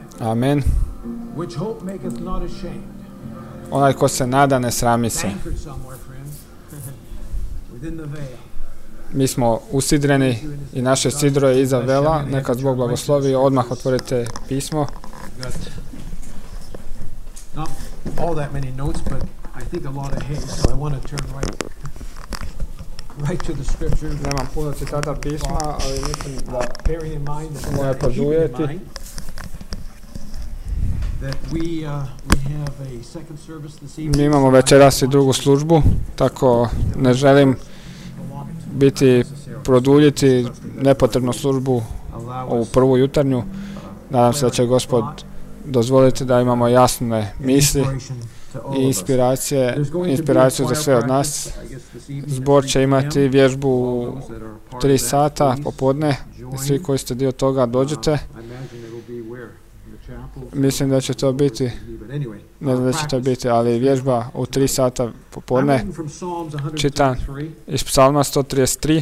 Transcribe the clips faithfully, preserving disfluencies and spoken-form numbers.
Amen. Onaj ko se nada ne srami se. Mi smo usidreni i naše sidro je iza vela. Neka Bog blagoslovi. Odmah otvorite pismo. Nemam puno citata pisma, ali mislim da moja požujeti. Mi imamo večeras i drugu službu, tako ne želim biti produljiti nepotrebnu službu ovu prvu jutarnju. Nadam se da će Gospod dozvoliti da imamo jasne misli i inspiracije, inspiraciju za sve od nas. Zbor će imati vježbu u tri sata popodne. Svi koji ste dio toga dođete. Mislim da će to biti, ne znam da će to biti, ali vježba u tri sata popodne. Čitam iz Psalma sto trideset tri.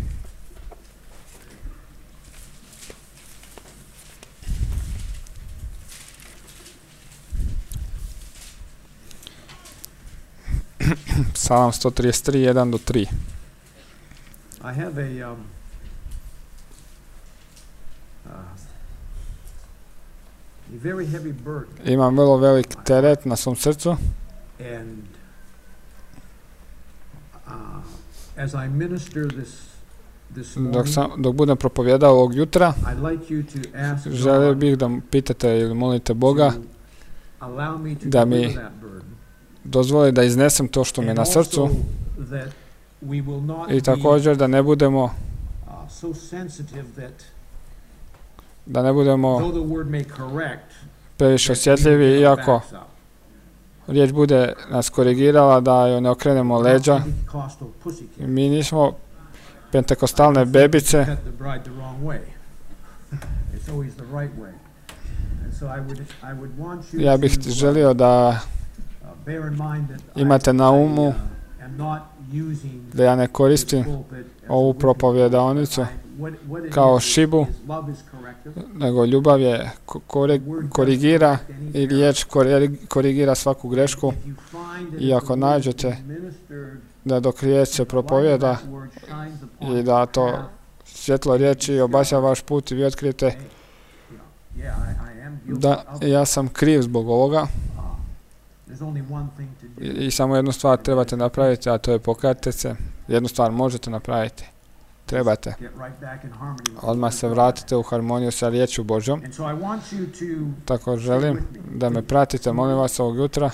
Psalam sto trideset tri, jedan do tri. I have a um, uh, a very heavy burden. Imam vrlo velik teret na svom srcu. And uh, as I minister this this morning, dok, sam, dok budem propovjedao ovog jutra, I'd like you to ask želio bih da pitate ili molite Boga da mi dozvoli da iznesem to što mi je na srcu i također da ne budemo da ne budemo previše osjetljivi, iako riječ bude nas korigirala, da joj ne okrenemo leđa. Mi nismo pentekostalne bebice. Ja bih želio da imate na umu da ja ne koristim ovu propovjedaonicu kao šibu, nego ljubav je korigira i riječ korigira svaku grešku. I ako nađete da dok riječ se propovjeda i da to svjetlo riječi obasja vaš put i vi otkrijete da ja sam kriv zbog ovoga, I, i samo jednu stvar trebate napraviti, a to je pokajati se. Jednu stvar možete napraviti. Trebate. Odmah se vratite u harmoniju sa riječju Božjom. Tako želim da me pratite, molim vas, ovog jutra.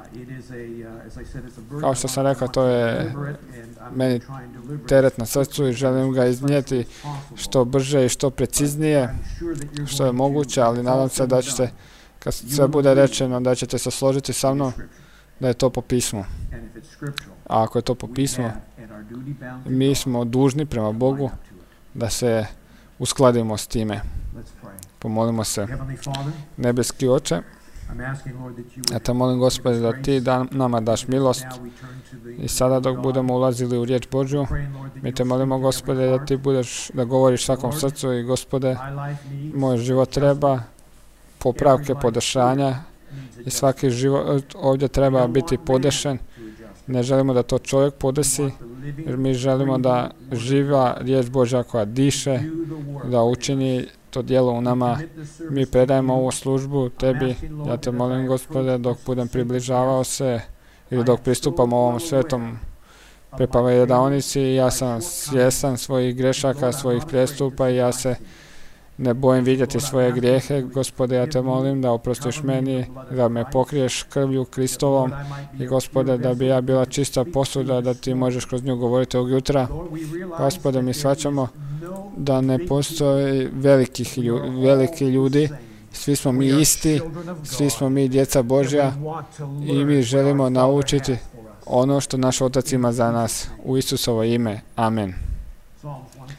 Kao što sam rekao, to je meni teret na srcu i želim ga iznijeti što brže i što preciznije, što je moguće, ali nadam se da ćete, kad sve bude rečeno, da ćete se složiti sa mnom da je to po pismu. A ako je to po pismu, mi smo dužni prema Bogu da se uskladimo s time. Pomolimo se. Nebeski Oče, ja te molim, Gospode, da ti da, nama daš milost i sada dok budemo ulazili u riječ Božju, mi te molimo, Gospode, da ti budeš, da govoriš svakom srcu i, Gospode, moj život treba popravke, podešanja i svaki život ovdje treba biti podešen. Ne želimo da to čovjek podesi, jer mi želimo da živa riječ Božja koja diše, da učini to djelo u nama. Mi predajemo ovu službu tebi. Ja te molim, Gospode, dok budem približavao se ili dok pristupam ovom svetom propovjedaonici, ja sam svjestan svojih grešaka, svojih prijestupa i ja se ne bojim vidjeti svoje grijehe. Gospode, ja te molim da oprostiš meni, da me pokriješ krvlju Kristovom i, Gospode, da bi ja bila čista posuda, da ti možeš kroz nju govoriti ovog jutra. Gospode, mi shvaćamo da ne postoji velikih ljudi, veliki ljudi, svi smo mi isti, svi smo mi djeca Božja i mi želimo naučiti ono što naš Otac ima za nas. U Isusovo ime. Amen.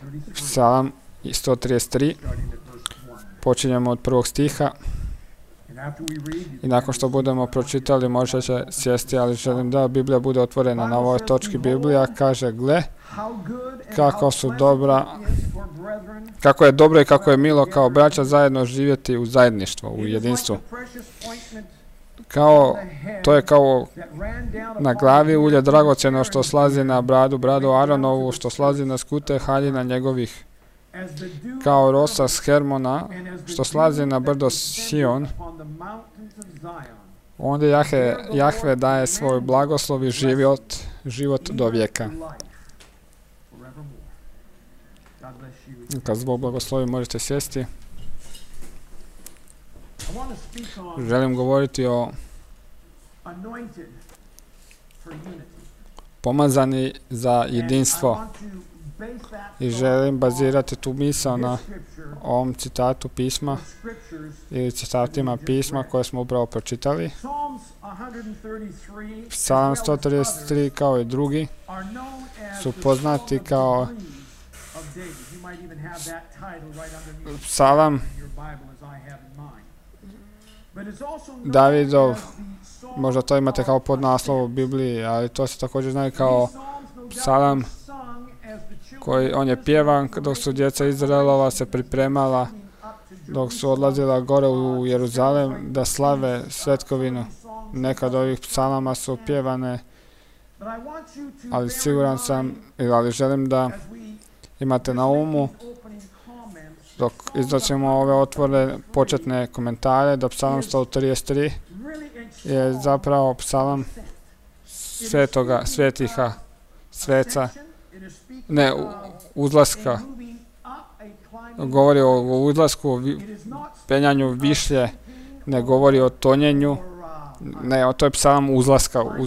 Psalam sto trideset tri. Počinjemo od prvog stiha. I nakon što budemo pročitali možete sjesti, ali želim da Biblija bude otvorena na ovoj točki. Biblija kaže, gle, kako su dobra, kako je dobro i kako je milo kao braća zajedno živjeti u zajedništvu, u jedinstvu. Kao, to je kao na glavi ulje dragocjeno što slazi na bradu, bradu Aronovu, što slazi na skute haljina njegovih, kao rosa s Hermona, što slazi na brdo Sion. Onda Jahve, Jahve daje svoj blagoslov i život, život do vijeka. Kad zbog blagoslovi možete sjesti. Želim govoriti o pomazani za jedinstvo. I želim bazirati tu misao na ovom citatu pisma ili citatima pisma koje smo upravo pročitali. Psalam sto trideset tri kao i drugi su poznati kao psalam Davidov, možda to imate kao podnaslov u Bibliji, ali to se također zna kao psalam koji on je pjevan dok su djeca Izraelova se pripremala, dok su odlazila gore u Jeruzalem da slave svetkovinu. Nekad ovih psalama su pjevane, ali siguran sam, ali želim da imate na umu dok iznosimo ove otvore početne komentare da psalam sto trideset tri je zapravo psalam svetoga, svetiha, sveca, ne, uzlaska. Govori o uzlasku, penjanju višlje, ne govori o tonjenju, ne, to je psalam uzlaska. Uz,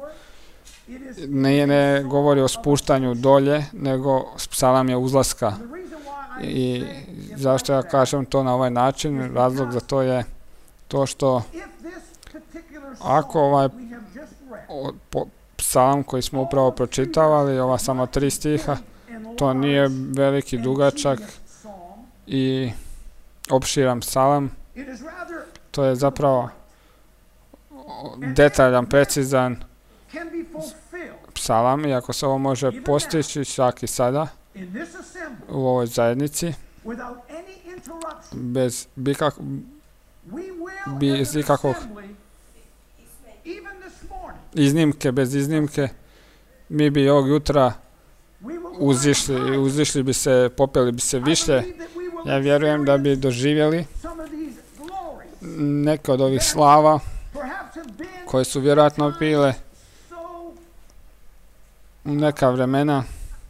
ne, ne govori o spuštanju dolje, nego psalam je uzlaska. I zašto ja kažem to na ovaj način? Razlog za to je to što ako ovaj o, po, psalam koji smo upravo pročitavali, ova samo tri stiha, to nije veliki, dugačak i opširan psalam, to je zapravo detaljan, precizan psalam i ako se ovo može postići čak i sada u ovoj zajednici bez, bikak, bez ikakvog iznimke, bez iznimke, mi bi ovog jutra uzišli, uzišli bi se, popeli bi se više. Ja vjerujem da bi doživjeli neke od ovih slava koje su vjerojatno bile u neka vremena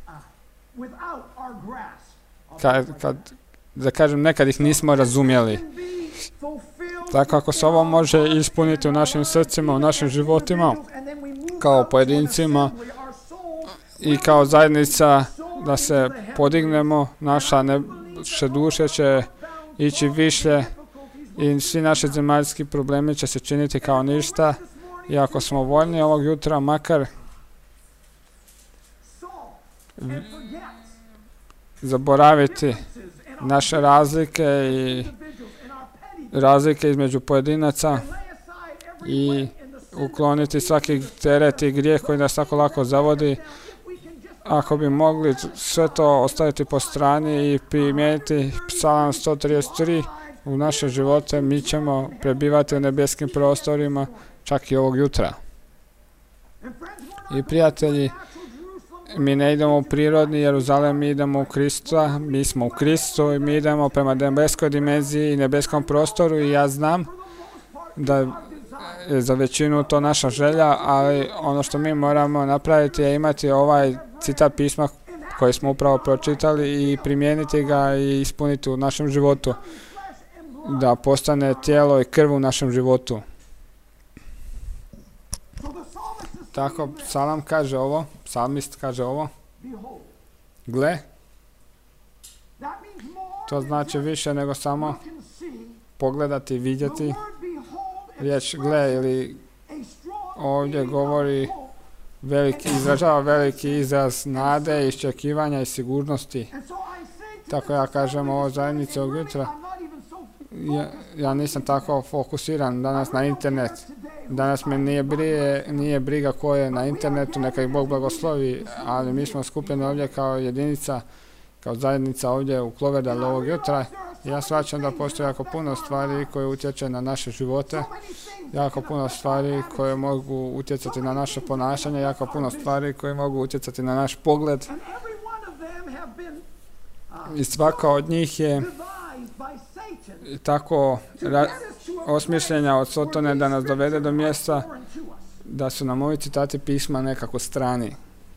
kad, kad, da kažem, nekad ih nismo razumjeli. Tako ako se ovo može ispuniti u našim srcima, u našim životima, kao pojedincima i kao zajednica, da se podignemo, naša naše duše će ići više i svi naši zemaljski problemi će se činiti kao ništa. I ako smo voljni ovog jutra, makar zaboraviti naše razlike i razlike između pojedinaca i ukloniti svaki teret i grijeh koji nas tako lako zavodi, ako bi mogli sve to ostaviti po strani i primijeniti psalam sto trideset tri u naše živote, mi ćemo prebivati u nebeskim prostorima čak i ovog jutra. I prijatelji, mi ne idemo u prirodni Jeruzalem, mi idemo u Krista, mi smo u Kristu i mi idemo prema nebeskoj dimenziji i nebeskom prostoru i ja znam da je za većinu to naša želja, ali ono što mi moramo napraviti je imati ovaj citat pisma koji smo upravo pročitali i primijeniti ga i ispuniti u našem životu, da postane tijelo i krv u našem životu. Tako psalam kaže ovo, psalmist kaže ovo, gle, to znači više nego samo pogledati, vidjeti. Riječ gle ili ovdje govori veliki, izražava veliki izraz nade, iščekivanja i sigurnosti. Tako ja kažem ovo zajednice ovog jutra. ja, ja nisam tako fokusiran danas na internet. Danas me nije, brije, nije briga ko je na internetu, neka ih Bog blagoslovi, ali mi smo skupljeni ovdje kao jedinica, kao zajednica ovdje u Cloverdale ovog jutra. Ja shvaćam da postoji jako puno stvari koje utječe na naše živote, jako puno stvari koje mogu utjecati na naše ponašanje, jako puno stvari koje mogu utjecati na naš pogled. I svaka od njih je tako osmišljenja od Sotone da nas dovede do mjesta da su nam ovi citati pisma nekako strani.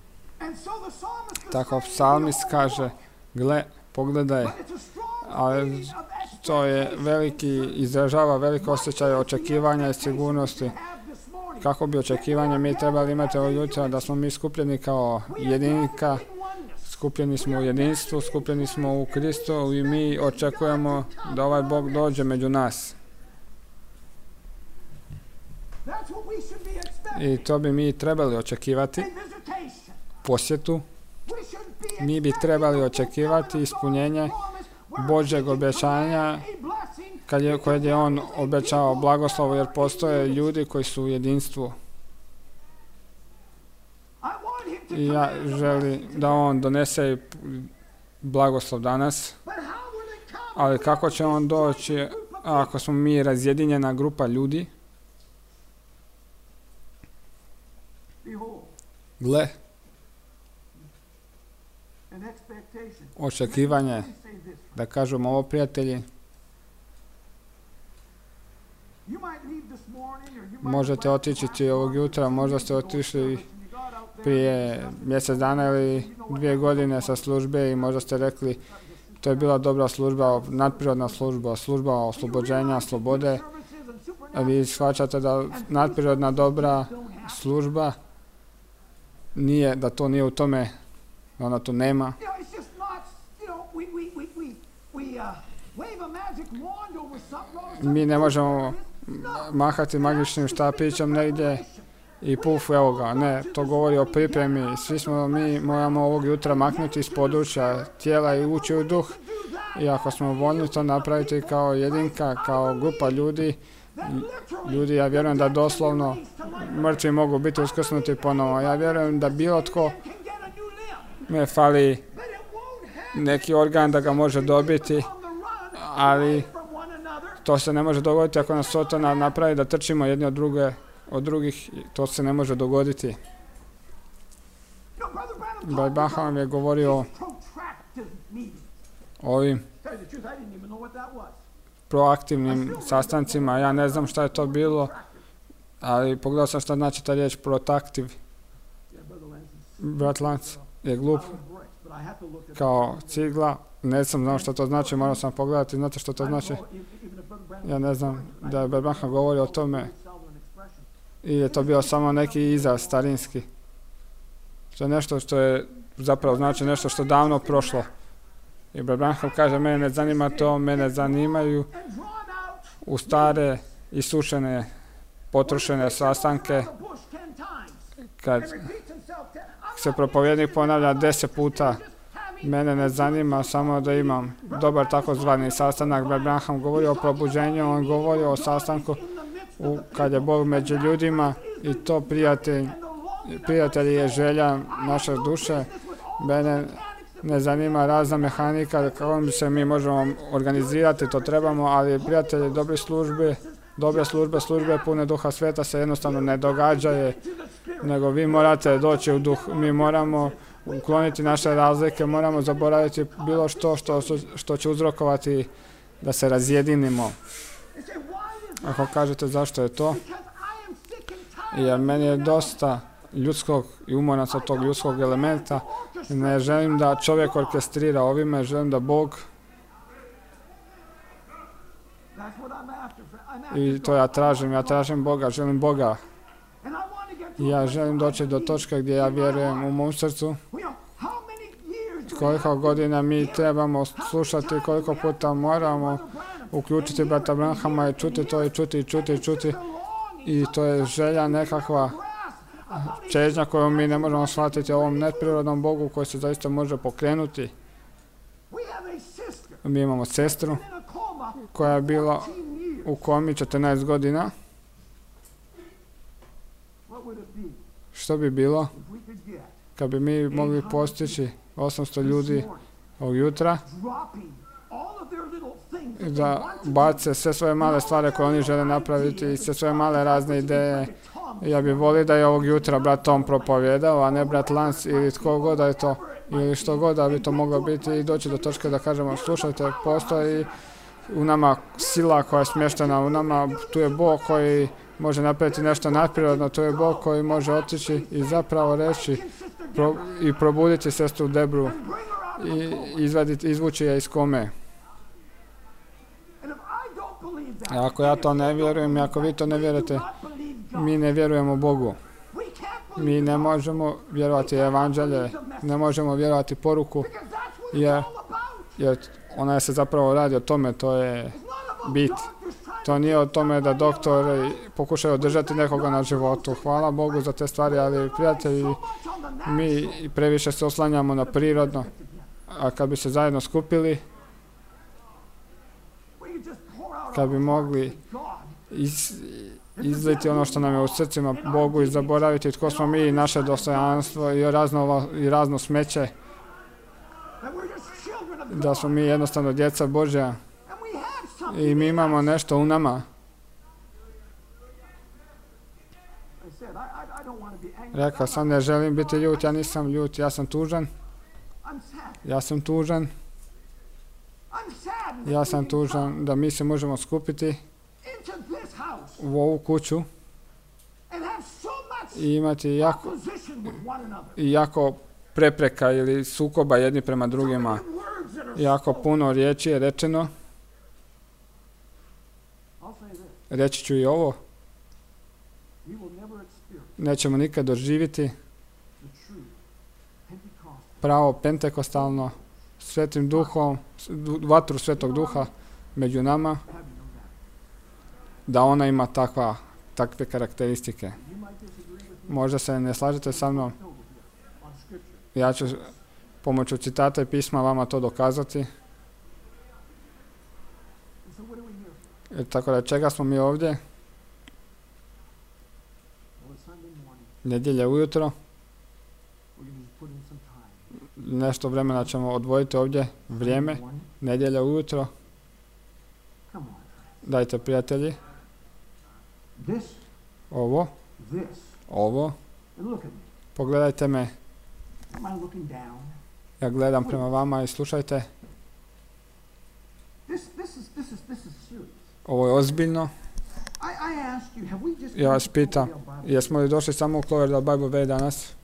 Tako psalmist kaže, gle, pogledaj, ali to je veliki, izražava veliko osjećaj očekivanja i sigurnosti. Kako bi očekivanje mi trebali imati ovog jutra, da smo mi skupljeni kao jedinika, skupljeni smo u jedinstvu, skupljeni smo u Kristu i mi očekujemo da ovaj Bog dođe među nas. I to bi mi trebali očekivati, posjetu. Mi bi trebali očekivati ispunjenje Božjeg obećanja kad je, kad je On obećao blagoslov, jer postoje ljudi koji su u jedinstvu. I ja želim da On donese blagoslov danas, ali kako će On doći ako smo mi razjedinjena grupa ljudi? Gle, očekivanje, da kažemo ovo, prijatelji, možete otići ovog jutra, možda ste otišli prije mjesec dana ili dvije godine sa službe i možda ste rekli to je bila dobra služba, nadprirodna služba, služba oslobođenja, slobode. A vi shvaćate da nadprirodna dobra služba nije, da to nije u tome, ona to nema. Mi ne možemo mahati magičnim štapićem negdje i puf, evo ga. Ne, to govori o pripremi. Svi smo mi moramo ovog jutra maknuti iz područja tijela i ući u duh. I ako smo voljni to napraviti kao jedinka, kao grupa ljudi, ljudi, ja vjerujem da doslovno mrtvi mogu biti uskrsnuti ponovo. Ja vjerujem da bilo tko me fali neki organ da ga može dobiti, ali to se ne može dogoditi ako nas Sotona napravi da trčimo jedni od, druge, od drugih. To se ne može dogoditi. Brat Branham je govorio o ovim proaktivnim sastancima. Ja ne znam šta je to bilo, ali pogledao sam šta znači ta riječ protaktiv. Brat Lance je glup kao cigla. Ne sam znao što to znači, morao sam pogledati. Znate što to znači? Ja ne znam da je Brat Branham govorio o tome. I je to bio samo neki izraz starinski. To je nešto što je zapravo znači nešto što davno prošlo. I Brat Branham kaže, mene ne zanima to, mene zanimaju u stare, isušene, potrošene sastanke, kad se propovjednik ponavlja deset puta, mene ne zanima samo da imam dobar takozvani sastanak. Brat Branham govori o probuđenju, on govori o sastanku u, kad je Bog među ljudima i to prijatelj, prijatelj je želja naše duše. Mene ne zanima razna mehanika, kako bi se mi možemo organizirati, to trebamo, ali prijatelji, dobre službe, dobre službe, službe pune Duha Sveta se jednostavno ne događaju, nego vi morate doći u duh, mi moramo ukloniti naše razlike, moramo zaboraviti bilo što što, što će uzrokovati da se razjedinimo. Ako kažete zašto je to, jer meni je dosta ljudskog i umoran sa tog ljudskog elementa. Ne želim da čovjek orkestrira ovime, želim da Bog, i to ja tražim, ja tražim Boga, želim Boga. Ja želim doći do točke gdje ja vjerujem u mom srcu. Koliko godina mi trebamo slušati, koliko puta moramo uključiti brata Branhama i čuti to i čuti i čuti i čuti. I to je želja nekakva čežnja koju mi ne možemo shvatiti, ovom neprirodnom Bogu koji se zaista može pokrenuti. Mi imamo sestru koja je bila u komi četrnaest godina, što bi bilo kad bi mi mogli postići osamsto ljudi ovog jutra da bace sve svoje male stvari koje oni žele napraviti i sve svoje male razne ideje. Ja bih volio da je ovog jutra brat Tom propovjedao, a ne brat Lance ili tko god da je to, ili što god da bi to moglo biti i doći do točke da kažemo slušajte, postoji u nama sila koja je smještena u nama, tu je Bog koji može napraviti nešto nadprirodno, tu je Bog koji može otići i zapravo reći pro, i probuditi sestru Debru i izvaditi, izvući je iz kome. I ako ja to ne vjerujem i ako vi to ne vjerujete, mi ne vjerujemo Bogu. Mi ne možemo vjerovati evanđelje, ne možemo vjerovati poruku, jer, jer ona se zapravo radi o tome, to je bit. To nije o tome da doktor pokušaju održati nekoga na životu. Hvala Bogu za te stvari, ali prijatelji, mi previše se oslanjamo na prirodno, a kad bi se zajedno skupili, kad bi mogli iz, izliti ono što nam je u srcima Bogu i zaboraviti tko smo mi i naše dostojanstvo i razno, i razno smeće, da smo mi jednostavno djeca Božja i mi imamo nešto u nama. Rekao sam, ne želim biti ljut, ja nisam ljut, ja sam tužan. Ja sam tužan. Ja sam tužan da mi se možemo skupiti u ovu kuću i imati jako, jako prepreka ili sukoba jedni prema drugima. Jako puno riječi je rečeno. Reći ću i ovo. Nećemo nikad doživjeti pravo pentekostalno, svetim duhom, vatru svetog duha među nama, da ona ima takva, takve karakteristike. Možda se ne slažete sa mnom. Ja ću pomoću citata i pisma vama to dokazati. E, tako da čega smo mi ovdje? Nedjelje ujutro. Nešto vremena ćemo odvojiti ovdje. Vrijeme. Nedjelja ujutro. Dajte prijatelji. Ovo. Ovo. Pogledajte me. Ja gledam prema vama i slušajte. Ovo je ozbiljno. Ja vas pitam, jesmo li došli samo u Cloverdale Bible Way danas?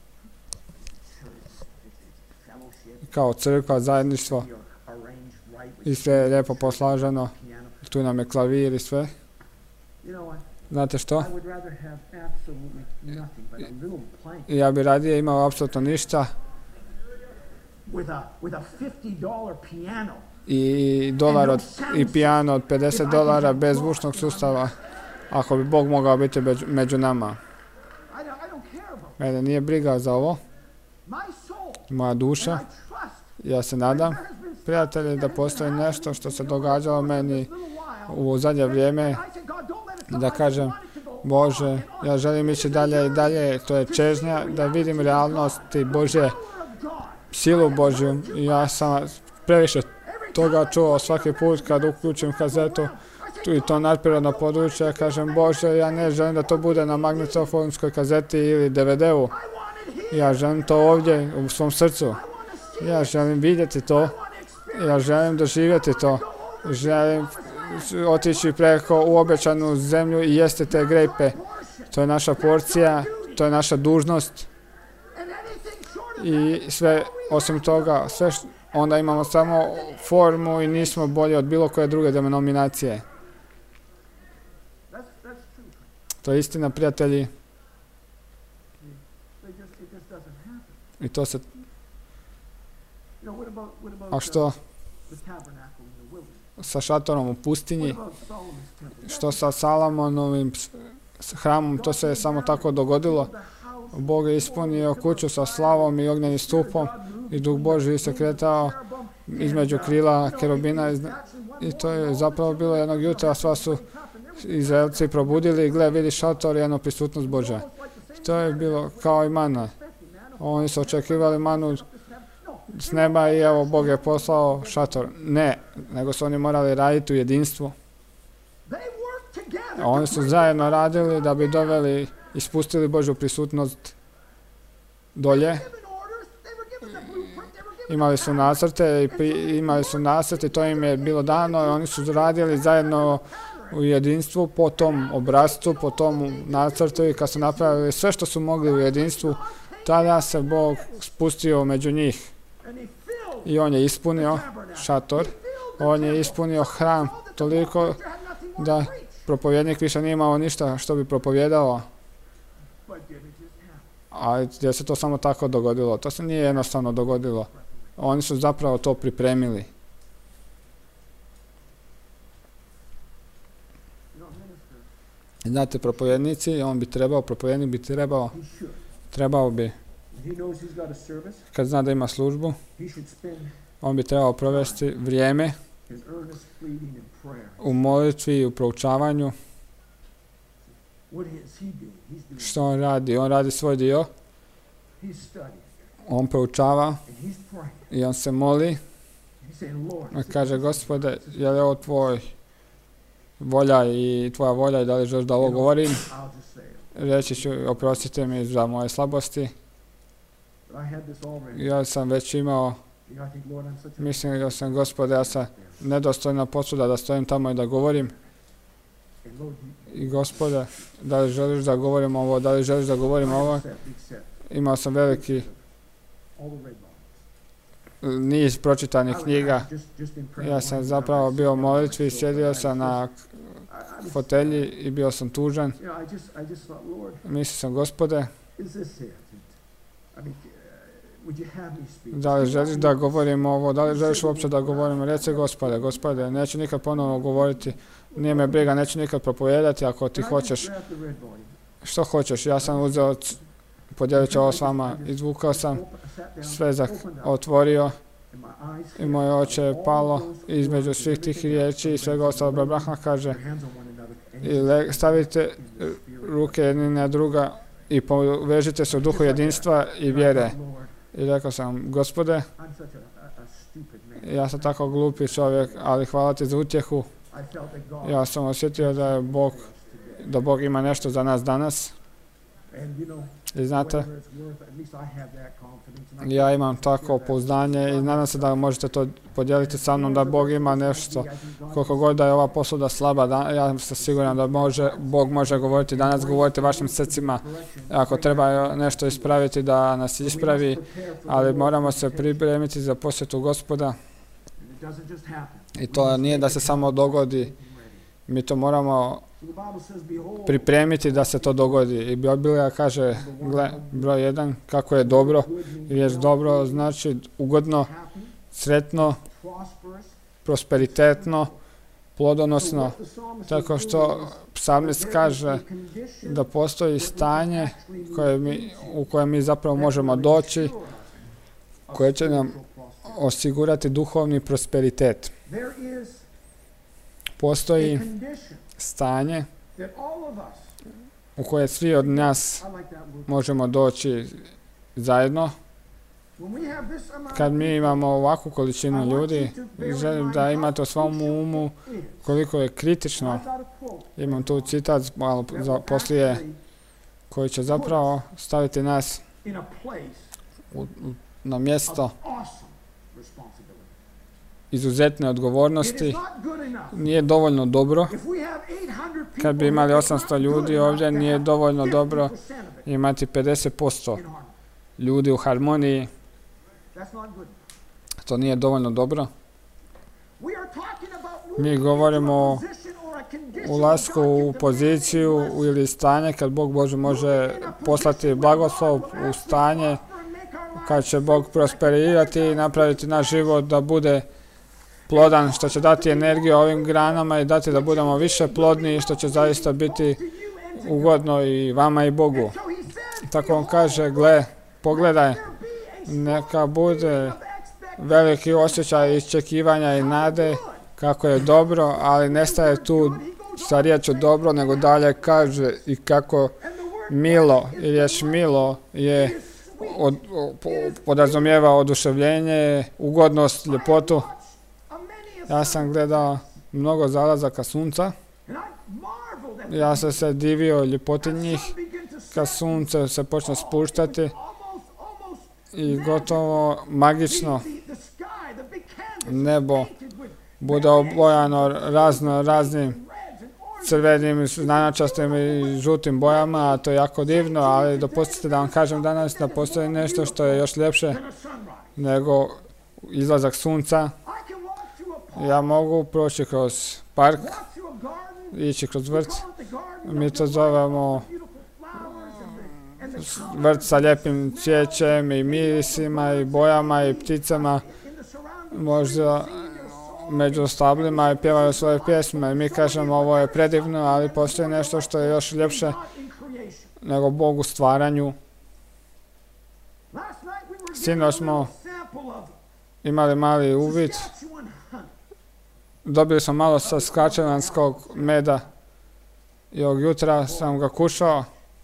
Kao crkva, zajedništvo. I sve je lijepo poslaženo. Tu nam je klavir i sve. Znate što? Ja bi radije imao apsolutno ništa. I dolar od, i pijano od pedeset dolara bez zvučnog sustava, ako bi Bog mogao biti među, među nama. Mene nije briga za ovo. Moja duša. Ja se nadam, prijatelji, da postoji nešto što se događalo meni u zadnje vrijeme, da kažem, Bože, ja želim ići dalje i dalje, to je čežnja, da vidim realnosti Božje, silu Božju. Ja sam previše toga čuo svaki put kad uključim kazetu tu i to nadprirodno područje, ja kažem, Bože, ja ne želim da to bude na magnetofonskoj kazeti ili de ve de u. Ja želim to ovdje u svom srcu. Ja želim vidjeti to. Ja želim doživjeti to. Želim otići preko u obećanu zemlju i jesti te grepe. To je naša porcija, to je naša dužnost. I sve osim toga, sve što, onda imamo samo formu i nismo bolji od bilo koje druge denominacije. To je istina, prijatelji. I to se... A što sa šatorom u pustinji? Što sa Salomonovim hramom? To se je samo tako dogodilo. Bog je ispunio kuću sa slavom i ognjenim stupom i Duh Božji se kretao između krila kerubina I to je zapravo bilo jednog jutra, sva su Izraelci probudili i gle, vidi šator i jedno prisutnost Božja. To je bilo kao i mana. Oni su očekivali manu s neba i evo Bog je poslao šator. Ne, nego su oni morali raditi u jedinstvu. Oni su zajedno radili da bi doveli i spustili Božju prisutnost dolje. Imali su nacrte i pri, imali su nacrte, to im je bilo dano i oni su radili zajedno u jedinstvu po tom obrascu, po tom nacrtu i kad su napravili sve što su mogli u jedinstvu, tada se Bog spustio među njih i on je ispunio šator, on je ispunio hram toliko da propovjednik više nije imao ništa što bi propovjedao. A gdje se to samo tako dogodilo? To se nije jednostavno dogodilo. Oni su zapravo to pripremili. Znate, propovjednici, on bi trebao, propovjednik bi trebao, trebao bi, kad zna da ima službu, on bi trebao provesti vrijeme u molitvi i u proučavanju. Što on radi? On radi svoj dio. On proučava i on se moli. On kaže, Gospode, je li ovo tvoj volja i tvoja volja i da li želiš da ovo govorim? Reći ću, oprostite mi za moje slabosti. Ja sam već imao, mislim da sam, Gospode, ja sam nedostojna posuda da stojim tamo i da govorim. I Gospode, da li želiš da govorim ovo, da li želiš da govorim ovo? Imao sam veliki niz pročitanih knjiga. Ja sam zapravo bio u molitvi, sjedio sam na fotelji i bio sam tužan. Mislio sam, Gospode, da li želiš da govorim ovo, da li želiš uopće da govorim? Reci, Gospode, Gospode, neću nikad ponovno govoriti, nije me briga, neću nikad propovijedati ako ti hoćeš. Što hoćeš? Ja sam uzeo, podijelit ću ovo s vama, izvukao sam, sve otvorio i moje oče je palo između svih tih riječi i svega ostalo. Brahma kaže, i le, stavite ruke jedni na druga i povežite se u duhu jedinstva i vjere. I rekao sam, Gospode, ja sam tako glupi čovjek, ali hvala ti za utjehu. Ja sam osjetio da je Bog, da Bog ima nešto za nas danas. I znate, ja imam tako pouzdanje i nadam se da možete to podijeliti sa mnom, da Bog ima nešto. Koliko god da je ova posuda slaba, da, ja sam siguran da može, Bog može govoriti danas, govoriti vašim srcima. Ako treba nešto ispraviti, da nas ispravi, ali moramo se pripremiti za posjetu Gospoda. I to nije da se samo dogodi. Mi to moramo pripremiti da se to dogodi. I Biblija kaže, gle, broj jedan, kako je dobro. Riječ dobro znači ugodno, sretno, prosperitetno, plodonosno. Tako što psalmist kaže da postoji stanje koje mi, u kojem mi zapravo možemo doći, koje će nam osigurati duhovni prosperitet. Postoji stanje u koje svi od nas možemo doći zajedno. Kad mi imamo ovakvu količinu ljudi, želim da imate u svom umu koliko je kritično. Imam tu citat malo za poslije koji će zapravo staviti nas u, u, na mjesto izuzetne odgovornosti. Nije dovoljno dobro. Kad bi imali osamsto ljudi ovdje, nije dovoljno dobro imati pedeset posto ljudi u harmoniji. To nije dovoljno dobro. Mi govorimo o ulasku u poziciju ili stanje kad Bog Bože može poslati blagoslov u stanje kad će Bog prosperirati i napraviti naš život da bude plodan, što će dati energiju ovim granama i dati da budemo više plodni i što će zaista biti ugodno i vama i Bogu. Tako on kaže, gle, pogledaj, neka bude veliki osjećaj iščekivanja i nade kako je dobro, ali ne staje tu sa riječu dobro, nego dalje kaže i kako milo, i riječ milo je od, podrazumijeva oduševljenje, ugodnost, ljepotu. Ja sam gledao mnogo zalazaka sunca. Ja sam se divio ljepoti njih kad sunce se počne spuštati i gotovo magično nebo bude obojano razno raznim crvenim, nanačastim i žutim bojama, a to je jako divno, ali dopustite da vam kažem danas da postoji nešto što je još ljepše nego izlazak sunca. Ja mogu proći kroz park, ići kroz vrt, mi to zovemo vrt sa lijepim cvijećem i mirisima i bojama i pticama, možda među stablima i pjevaju svoje pjesme. Mi kažemo ovo je predivno, ali postoji nešto što je još ljepše nego Bog u stvaranju. Sinoć smo imali mali uvid. Dobili smo malo sa skačevanskog meda i ovog jutra sam ga kušao.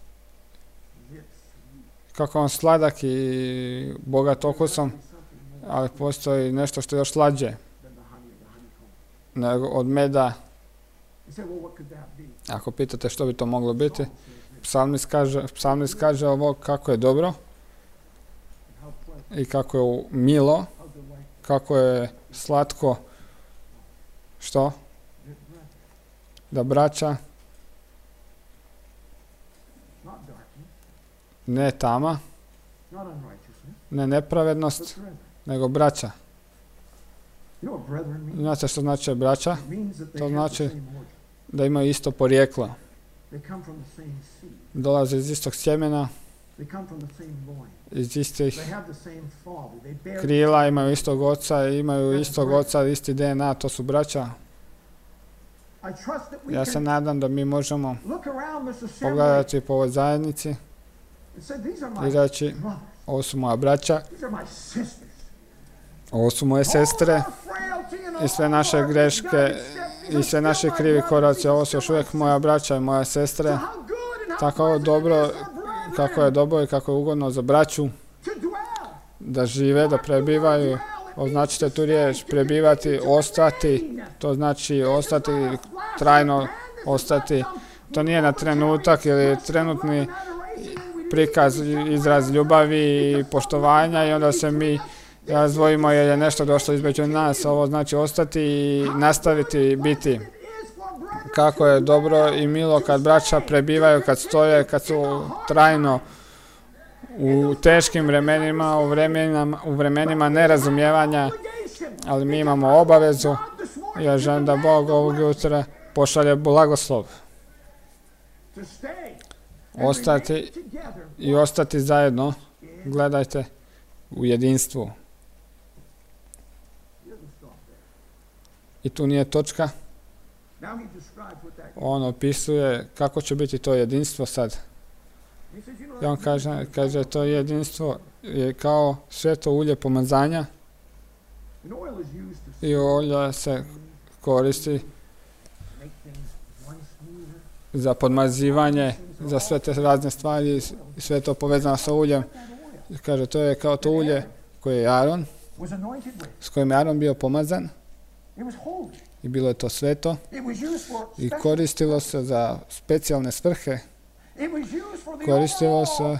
Kako on sladak i bogat okusom, ali postoji nešto što je još slađe nego od meda. Ako pitate što bi to moglo biti, psalmist kaže, psalmist kaže ovo kako je dobro i kako je milo, kako je slatko, što? Da braća, ne tama, ne nepravednost, nego braća. Znate što znači braća? To znači da imaju isto porijeklo. Dolaze iz istog sjemena, iz istih krila, imaju istog oca, imaju istog oca, isti D N A, to su braća. Ja se nadam da mi možemo pogledati po ovoj zajednici i reći, ovo su moja braća, ovo su moje sestre i sve naše greške i sve naše krivi koraci, ovo su još uvijek moja braća i moja sestre. Tako je dobro, kako je dobro i kako je ugodno za braću da žive, da prebivaju. Označite tu riječ, prebivati, ostati, to znači ostati, trajno ostati. To nije na trenutak ili trenutni prikaz, izraz ljubavi i poštovanja i onda se mi razdvojimo jer je nešto došlo između nas. Ovo znači ostati i nastaviti biti. Kako je dobro i milo kad braća prebivaju, kad stoje, kad su trajno u teškim vremenima, u vremenima, u vremenima nerazumijevanja, ali mi imamo obavezu. Ja želim da Bog ovog jutra pošalje blagoslov. Ostati i ostati zajedno, gledajte, u jedinstvu. I tu nije točka. On opisuje kako će biti to jedinstvo sad. I on kaže, kaže to jedinstvo je kao sveto ulje pomazanja i olja se koristi za podmazivanje, za sve te razne stvari i sve to povezano sa uljem. I kaže, to je kao to ulje koje je Aron, s kojim je Aron bio pomazan i bilo je to sveto i koristilo se za specijalne svrhe. Koristilo se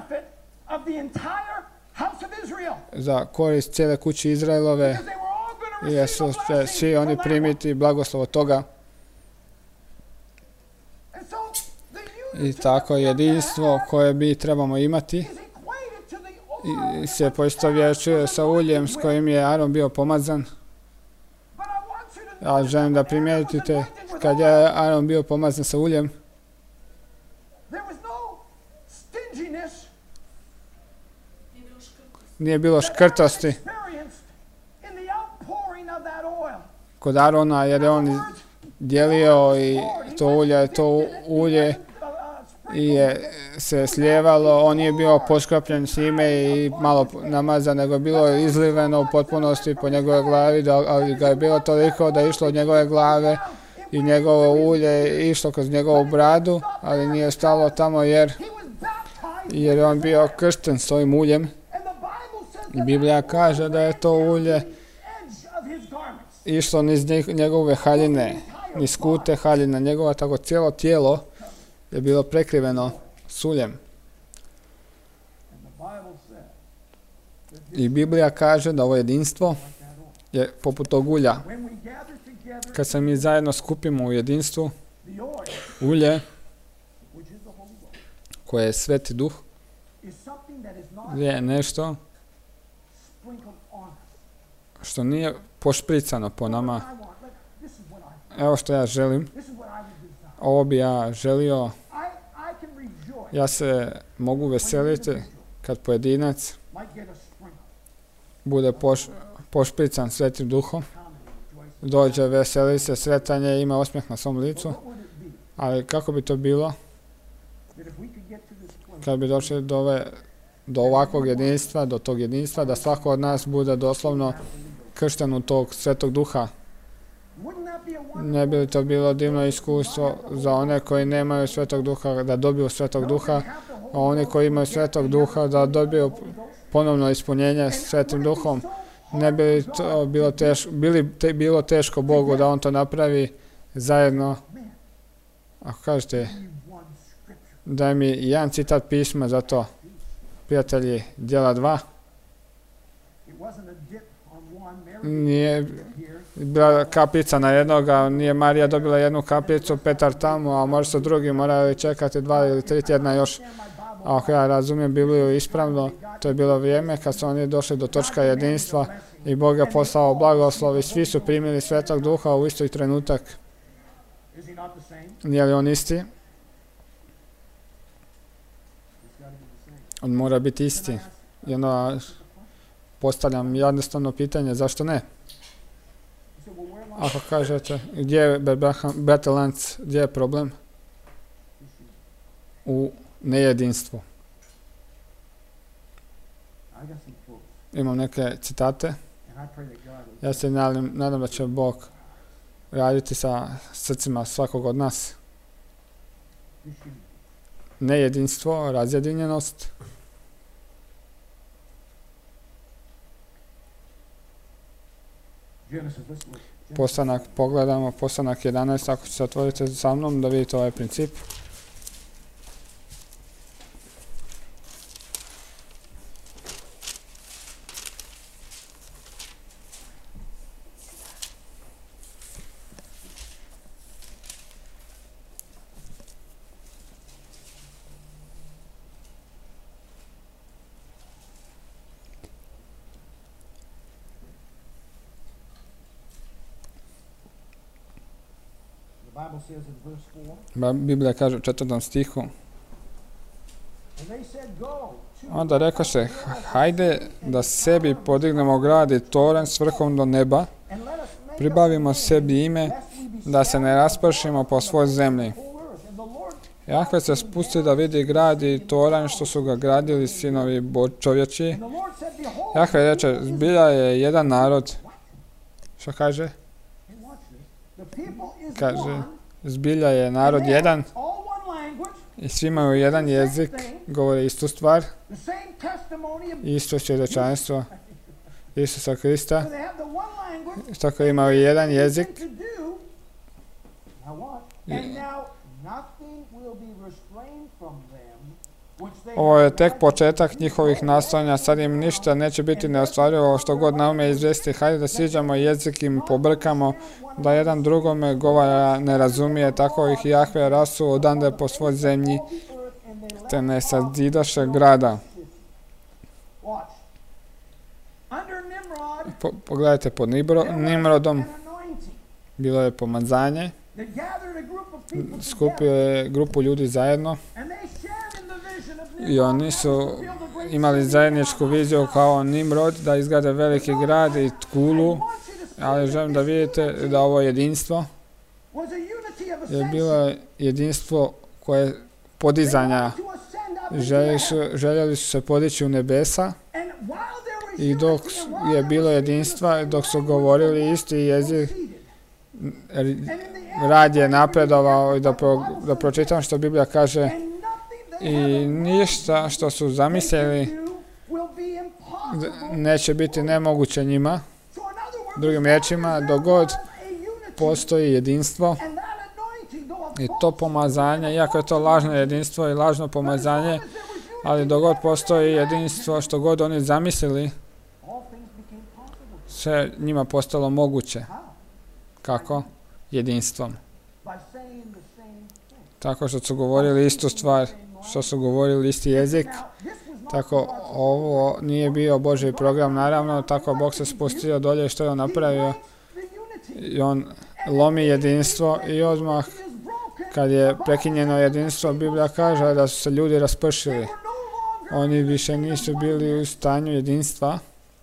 za korist cijele kuće Izraelove i su svi oni primiti blagoslov od toga. I tako jedinstvo koje mi trebamo imati i se poistovjećuje sa uljem s kojim je Aron bio pomazan. Ja želim da primijetite kad je Aron bio pomazan sa uljem, nije bilo škrtosti kod Arona jer je on dijelio i to ulje, to ulje i je se slijevalo, on nije bio poškrapljen s njime i malo namazan, nego bilo je izliveno u potpunosti po njegove glavi, da, ali ga je bilo toliko da je išlo od njegove glave i njegovo ulje je išlo kroz njegovu bradu, ali nije stalo tamo jer, jer je on bio kršten s ovim uljem. I Biblija kaže da je to ulje išlo niz njegove haljine, niz kute haljina njegova, tako cijelo tijelo je bilo prekriveno s uljem. I Biblija kaže da ovo jedinstvo je poput tog ulja. Kad se mi zajedno skupimo u jedinstvu, ulje, koje je Sveti Duh, je nešto što nije pošpricano po nama. Evo što ja želim. Ovo bi ja želio. Ja se mogu veseliti kad pojedinac bude poš, pošprican Svetim Duhom. Dođe, veseli se, sretanje, ima osmijeh na svom licu. Ali kako bi to bilo kad bi došli do, ove, do ovakvog jedinstva, do tog jedinstva, da svako od nas bude doslovno kršten u tog Svetog Duha? Ne bi li to bilo divno iskustvo za one koji nemaju Svetog Duha, da dobiju Svetog Duha, a oni koji imaju Svetog Duha da dobiju ponovno ispunjenje Svetim Duhom? Ne bi li to bilo teško, bili te, bilo teško Bogu da on to napravi zajedno? Ako kažete, daj mi jedan citat pisma za to. Prijatelji, Djela dva. Nije bila kapljica na jednoga, nije Marija dobila jednu kapljicu, Petar tamo, a možda su drugi morali čekati dva ili tri tjedna još. A ako ja razumijem Bibliju ispravno, to je bilo vrijeme kad su oni došli do točka jedinstva i Bog je poslao blagoslov i svi su primili Svetog Duha u isti trenutak. Nije li on isti? On mora biti isti. I onda postavljam jednostavno pitanje, zašto ne? Ako kažete, gdje je Betelanc, gdje je problem? U nejedinstvu. Imam neke citate. Ja se nadam, nadam da će Bog raditi sa srcima svakog od nas. Nejedinstvo, razjedinjenost. Postanak, pogledamo, postanak jedanaest, ako ćete otvorite sa mnom da vidite ovaj princip. Biblija kaže u četvrtom stihu. Onda rekoše, hajde da sebi podignemo grad i toranj s vrhom do neba, pribavimo sebi ime, da se ne raspršimo po svoj zemlji. Jahve se spusti da vidi grad i toranj što su ga gradili sinovi čovječji. Jahve reče, zbilja je jedan narod. Što kaže? Kaže, zbilja je narod jedan i svi imaju jedan jezik, govore istu stvar, isto svjedočanstvo Isusa Krista, tako imaju jedan jezik. Ovo je tek početak njihovih nastojanja, sad im ništa neće biti neostvarivo, što god naume izvesti. Hajde da siđamo jezik im pobrkamo, da jedan drugome govora ne razumije, tako ih Jahve rasu odande po svoj zemlji, te ne sazidaše grada. Po, pogledajte pod Nibro, Nimrodom, bilo je pomazanje, skupio je grupu ljudi zajedno i oni su imali zajedničku viziju kao Nimrod, da izgrade veliki grad i Tkulu, ali želim da vidite da ovo jedinstvo je bilo jedinstvo koje podizanja. Željeli su, željeli su se podići u nebesa i dok je bilo jedinstva, dok su govorili isti jezik, rad je napredovao i da, pro, da pročitam što Biblija kaže i ništa što su zamislili neće biti nemoguće njima. Drugim riječima, dok god postoji jedinstvo i to pomazanje, iako je to lažno jedinstvo i lažno pomazanje, ali dok god postoji jedinstvo, što god oni zamislili, sve njima postalo moguće. Kako? Jedinstvom. Tako što su govorili istu stvar, što su govorili isti jezik. Tako ovo nije bio Božji program, naravno, tako Bog se spustio dolje, što je on napravio. I on lomi jedinstvo i odmah kad je prekinjeno jedinstvo, Biblija kaže da su se ljudi raspršili. Oni više nisu bili u stanju jedinstva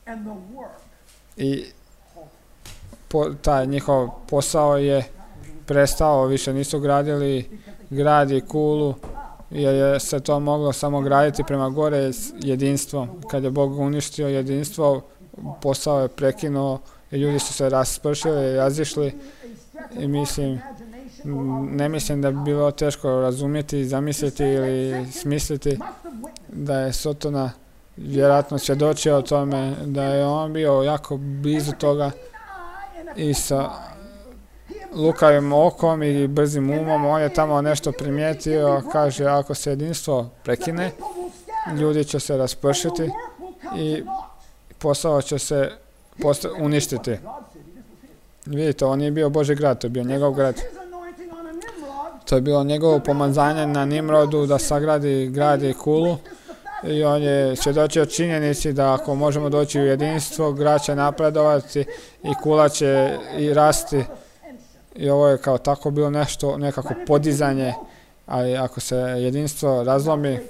i po, taj njihov posao je prestao, više nisu gradili grad i kulu, jer je se to moglo samo graditi prema gore s jedinstvom. Kad je Bog uništio jedinstvo, posao je prekinuo i ljudi su se raspršili i razišli i mislim, ne mislim da bi bilo teško razumjeti, zamisliti ili smisliti da je Sotona vjerojatno svjedočio o tome, da je on bio jako blizu toga i sa lukavim okom i brzim umom, on je tamo nešto primijetio, kaže ako se jedinstvo prekine, ljudi će se raspršiti i posao će se posta- uništiti. Vidite, on nije bio Božji grad, to je bio njegov grad. To je bilo njegovo pomazanje na Nimrodu da sagradi grad i kulu. I on je svjedočio činjenici da ako možemo doći u jedinstvo, grad će napredovati i kula će i rasti. I ovo je kao tako bilo nešto, nekako podizanje, ali ako se jedinstvo razlomi,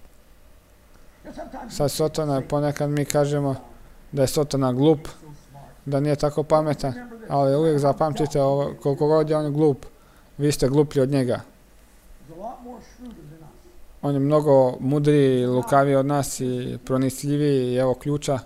sad Sotona, ponekad mi kažemo da je Sotona glup, da nije tako pametan, ali uvijek zapamtite ovo, koliko god je on glup, vi ste gluplji od njega. On je mnogo mudriji i lukaviji od nas i pronicljiviji i evo ključa.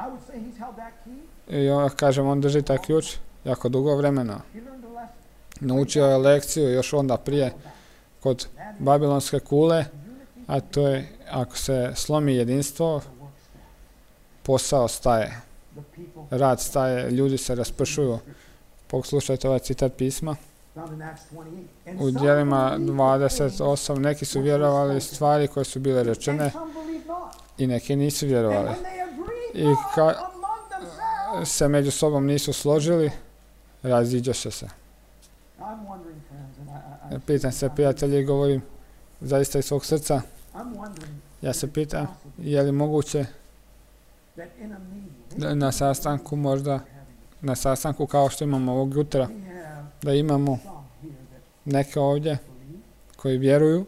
I on, kažem, on drži taj ključ jako dugo vremena. Naučio je lekciju još onda prije kod Babilonske kule, a to je ako se slomi jedinstvo, posao staje, rad staje, ljudi se raspršuju. Poslušajte ovaj citat pisma. U djelima dvadeset osam neki su vjerovali stvari koje su bile rečene i neki nisu vjerovali. I kad se među sobom nisu složili, raziđoše se. Pitam se, prijatelji, govorim zaista iz svog srca. Ja se pitam, je li moguće da na sastanku, možda na sastanku kao što imamo ovog jutra, da imamo neke ovdje koji vjeruju,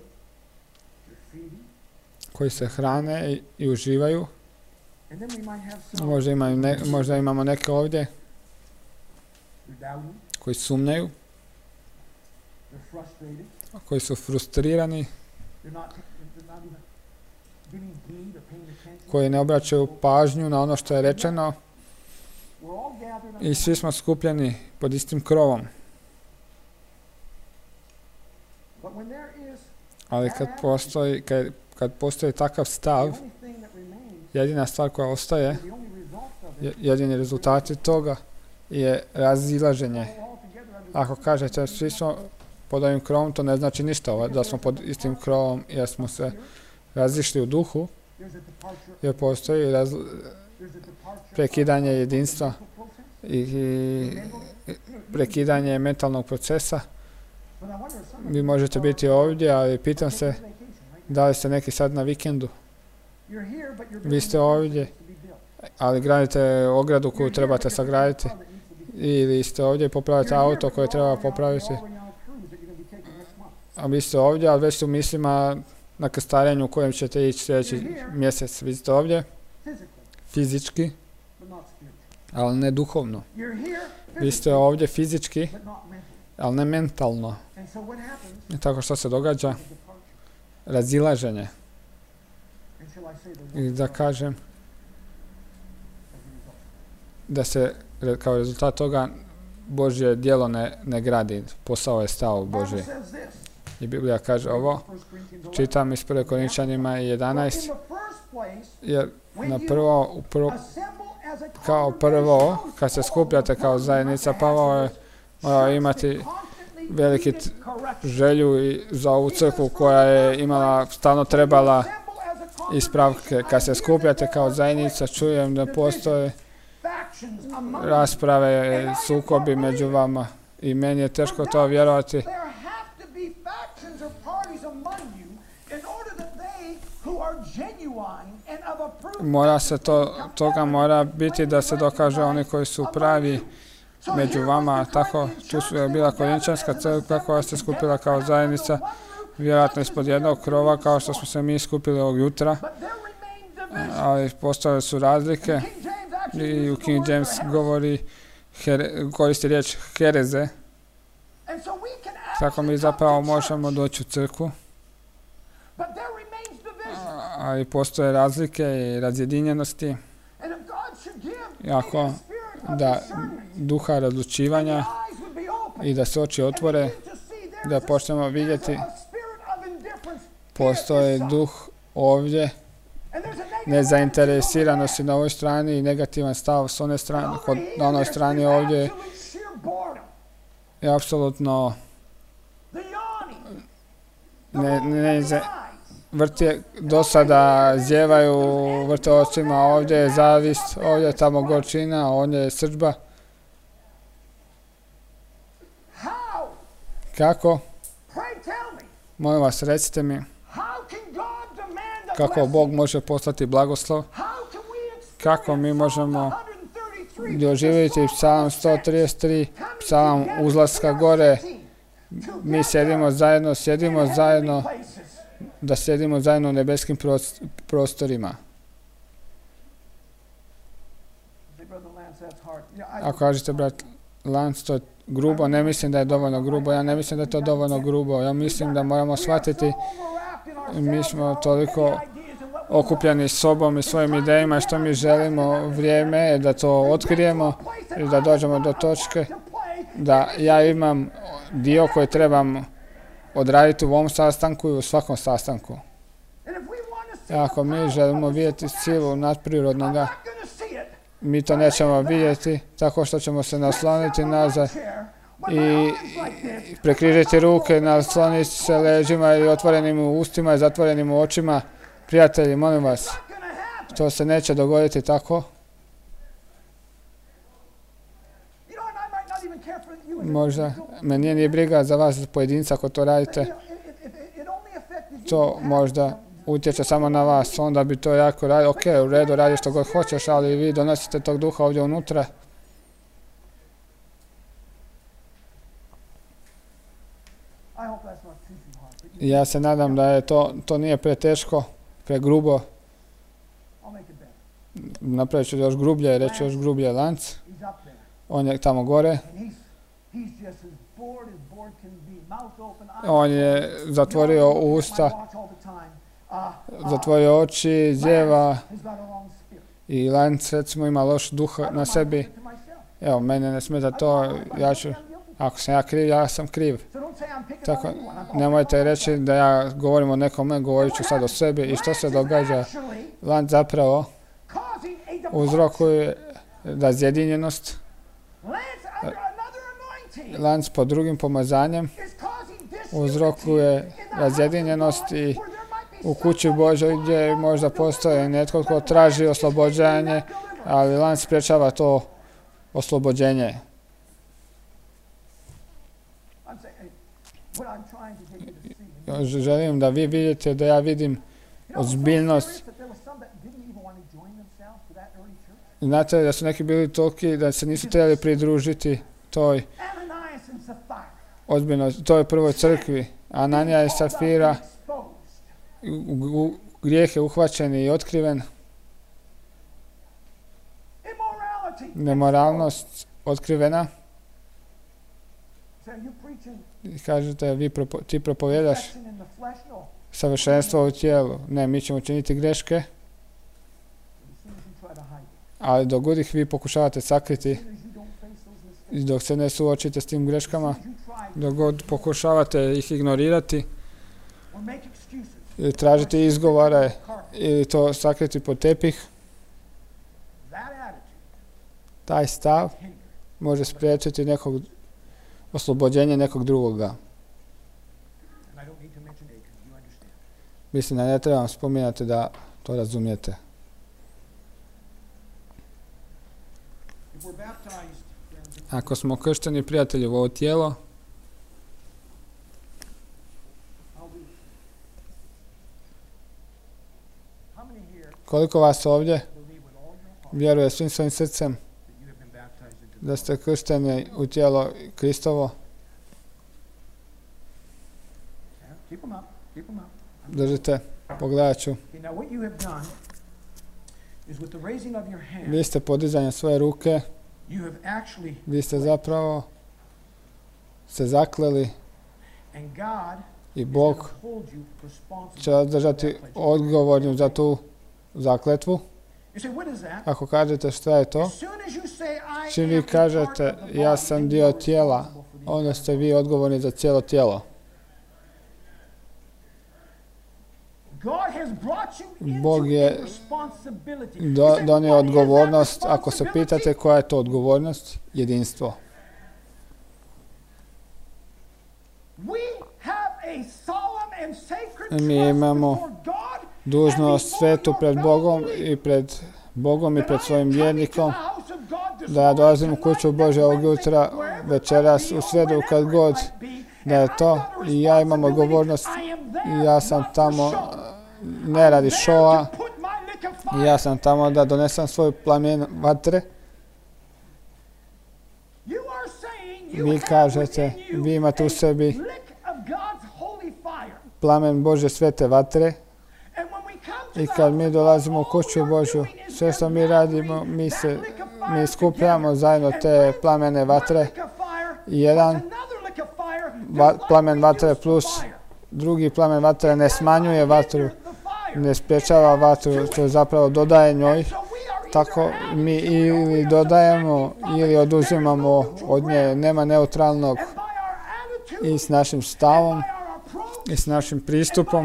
koji se hrane i, i uživaju. Možda, imaju ne, možda imamo neke ovdje koji sumnjaju, koji su frustrirani, koji ne obraćaju pažnju na ono što je rečeno i svi smo skupljeni pod istim krovom. Ali kad postoji, kad, kad postoji takav stav, jedina stvar koja ostaje, jedini rezultati toga je razilaženje. Ako kažete svi smo pod ovim krovom, to ne znači ništa, da smo pod istim krovom jer smo se razišli u duhu, jer postoji raz, prekidanje jedinstva i, i prekidanje mentalnog procesa. Vi možete biti ovdje, ali pitam se da li ste neki sad na vikendu. Vi ste ovdje, ali gradite ogradu koju trebate sagraditi. Ili ste ovdje i popravite auto koje treba popraviti. A vi ste ovdje, ali već su mislima na krstarenju u kojem ćete ići sljedeći mjesec. Vi ste ovdje fizički, ali ne duhovno. Vi ste ovdje fizički, ali ne mentalno. I tako što se događa? razilaženje. I da kažem da se kao rezultat toga Božje djelo ne, ne gradi, posao je stao Božji. I Biblija kaže ovo, čitam iz prve Korinčanima jedanaest, jer na prvo, u prvo, kao prvo, kad se skupljate kao zajednica, Pavao je morao imati veliki želju i za ovu crkvu koja je imala, stalno trebala ispravke. Kad se skupljate kao zajednica, čujem da postoje rasprave, sukobi među vama i meni je teško to vjerovati. Mora se to, toga mora biti da se dokaže oni koji su pravi među vama. Tako, tu su je bila Korinčanska crkva koja se skupila kao zajednica, vjerojatno ispod jednog krova, kao što smo se mi skupili ovog jutra, ali postojale su razlike i u King James govori, here, koristi riječ hereze. Tako mi zapravo možemo doći u crkvu, ali postoje razlike i razjedinjenosti. I ako da duha razlučivanja i da se oči otvore, da počnemo vidjeti, postoji duh ovdje, nezainteresiranosti na ovoj strani i negativan stav s one strane, kod, na onoj strani ovdje je apsolutno ne, ne, ne vrti, do sada zjevaju, vrte očima, ovdje je zavist, ovdje je tamo gorčina, ovdje je srdžba. Kako? Molim vas, recite mi, kako Bog može poslati blagoslov? Kako mi možemo doživjeti psalam sto trideset tri, psalam uzlaska gore? Mi sjedimo zajedno, sjedimo zajedno, da sjedimo zajedno u nebeskim prostorima. Ako kažete, brat Lance, to je grubo, ne mislim da je dovoljno grubo, ja ne mislim da je to dovoljno grubo, ja mislim da moramo shvatiti, mi smo toliko okupljeni sobom i svojim idejama što mi želimo, vrijeme je da to otkrijemo i da dođemo do točke da ja imam dio koji trebam odraditi u ovom sastanku i u svakom sastanku. I ako mi želimo vidjeti silu nadprirodnoga, mi to nećemo vidjeti tako što ćemo se nasloniti nazad i prekrižiti ruke, nasloniti se leđima i otvorenim ustima i zatvorenim očima. Prijatelji, molim vas, to se neće dogoditi tako. Možda me nije ni briga za vas pojedinca ako to radite. To možda utječe samo na vas, onda bi to jako radio. Ok, u redu, radi što god hoćeš, ali vi donosite tog duha ovdje unutra. Ja se nadam da je to, to nije preteško, pregrubo. Napravit ću još grublje, reći još grublje Lance. On je tamo gore. On je zatvorio usta, zatvorio oči, zjeva i Lance recimo ima loš duh na sebi. Evo, mene ne smeta to, ja ću, ako sam ja kriv, ja sam kriv. Tako, nemojte reći da ja govorim o nekome, govorit ću sad o sebi i što se događa. Lance zapravo uzrokuje razjedinjenost. Lance pod drugim pomazanjem uzrokuje razjedinjenost i u kući Božoj gdje možda postoji netko tko traži oslobođenje, ali Lance sprječava to oslobođenje. Želim da vi vidite da ja vidim ozbiljnost. Znate da su neki bili toliki da se nisu trebali pridružiti toj ozbiljnosti, toj prvoj crkvi. Ananija i Safira, grijeh je uhvaćen i otkriven. Nemoralnost otkrivena. I kažete, vi propo, ti propovjedaš savršenstvo u tijelu. Ne, mi ćemo činiti greške, ali dok god ih vi pokušavate sakriti i dok se ne suočite s tim greškama, dok god pokušavate ih ignorirati ili tražiti izgovore ili to sakriti pod tepih, taj stav može spriječiti nekog oslobođenje nekog drugoga. Mislim da ne trebam spominjati da to razumijete. Ako smo kršteni prijatelji u ovo tijelo, koliko vas ovdje vjeruje svim svojim srcem da ste kršteni u tijelo Kristovo? Držite, pogledat ću. Vi ste podizanjem svoje ruke, vi ste zapravo se zakleli i Bog će vas držati odgovornim za tu zakletvu. Ako kažete šta je to, čim vi kažete ja sam dio tijela, onda ste vi odgovorni za cijelo tijelo. Bog je do, donio odgovornost. Ako se pitate koja je to odgovornost, jedinstvo. Mi imamo dužnost svetu pred Bogom i pred Bogom i pred svojim vjernikom da ja dolazim u kuću Božje ovog jutra, večeras, u sredu, kad god da je to. I ja imam odgovornost i ja sam tamo ne radi šova, ja sam tamo da donesem svoj plamen vatre. Vi kažete, vi imate u sebi plamen Božje svete vatre i kad mi dolazimo u kuću Božju, sve što mi radimo, mi se mi skupljamo zajedno te plamene vatre i jedan va, plamen vatre plus drugi plamen vatre ne smanjuje vatru, ne sprečava vatru, to zapravo dodaje njoj. Tako mi ili dodajemo ili oduzimamo od nje, nema neutralnog. I s našim stavom i s našim pristupom,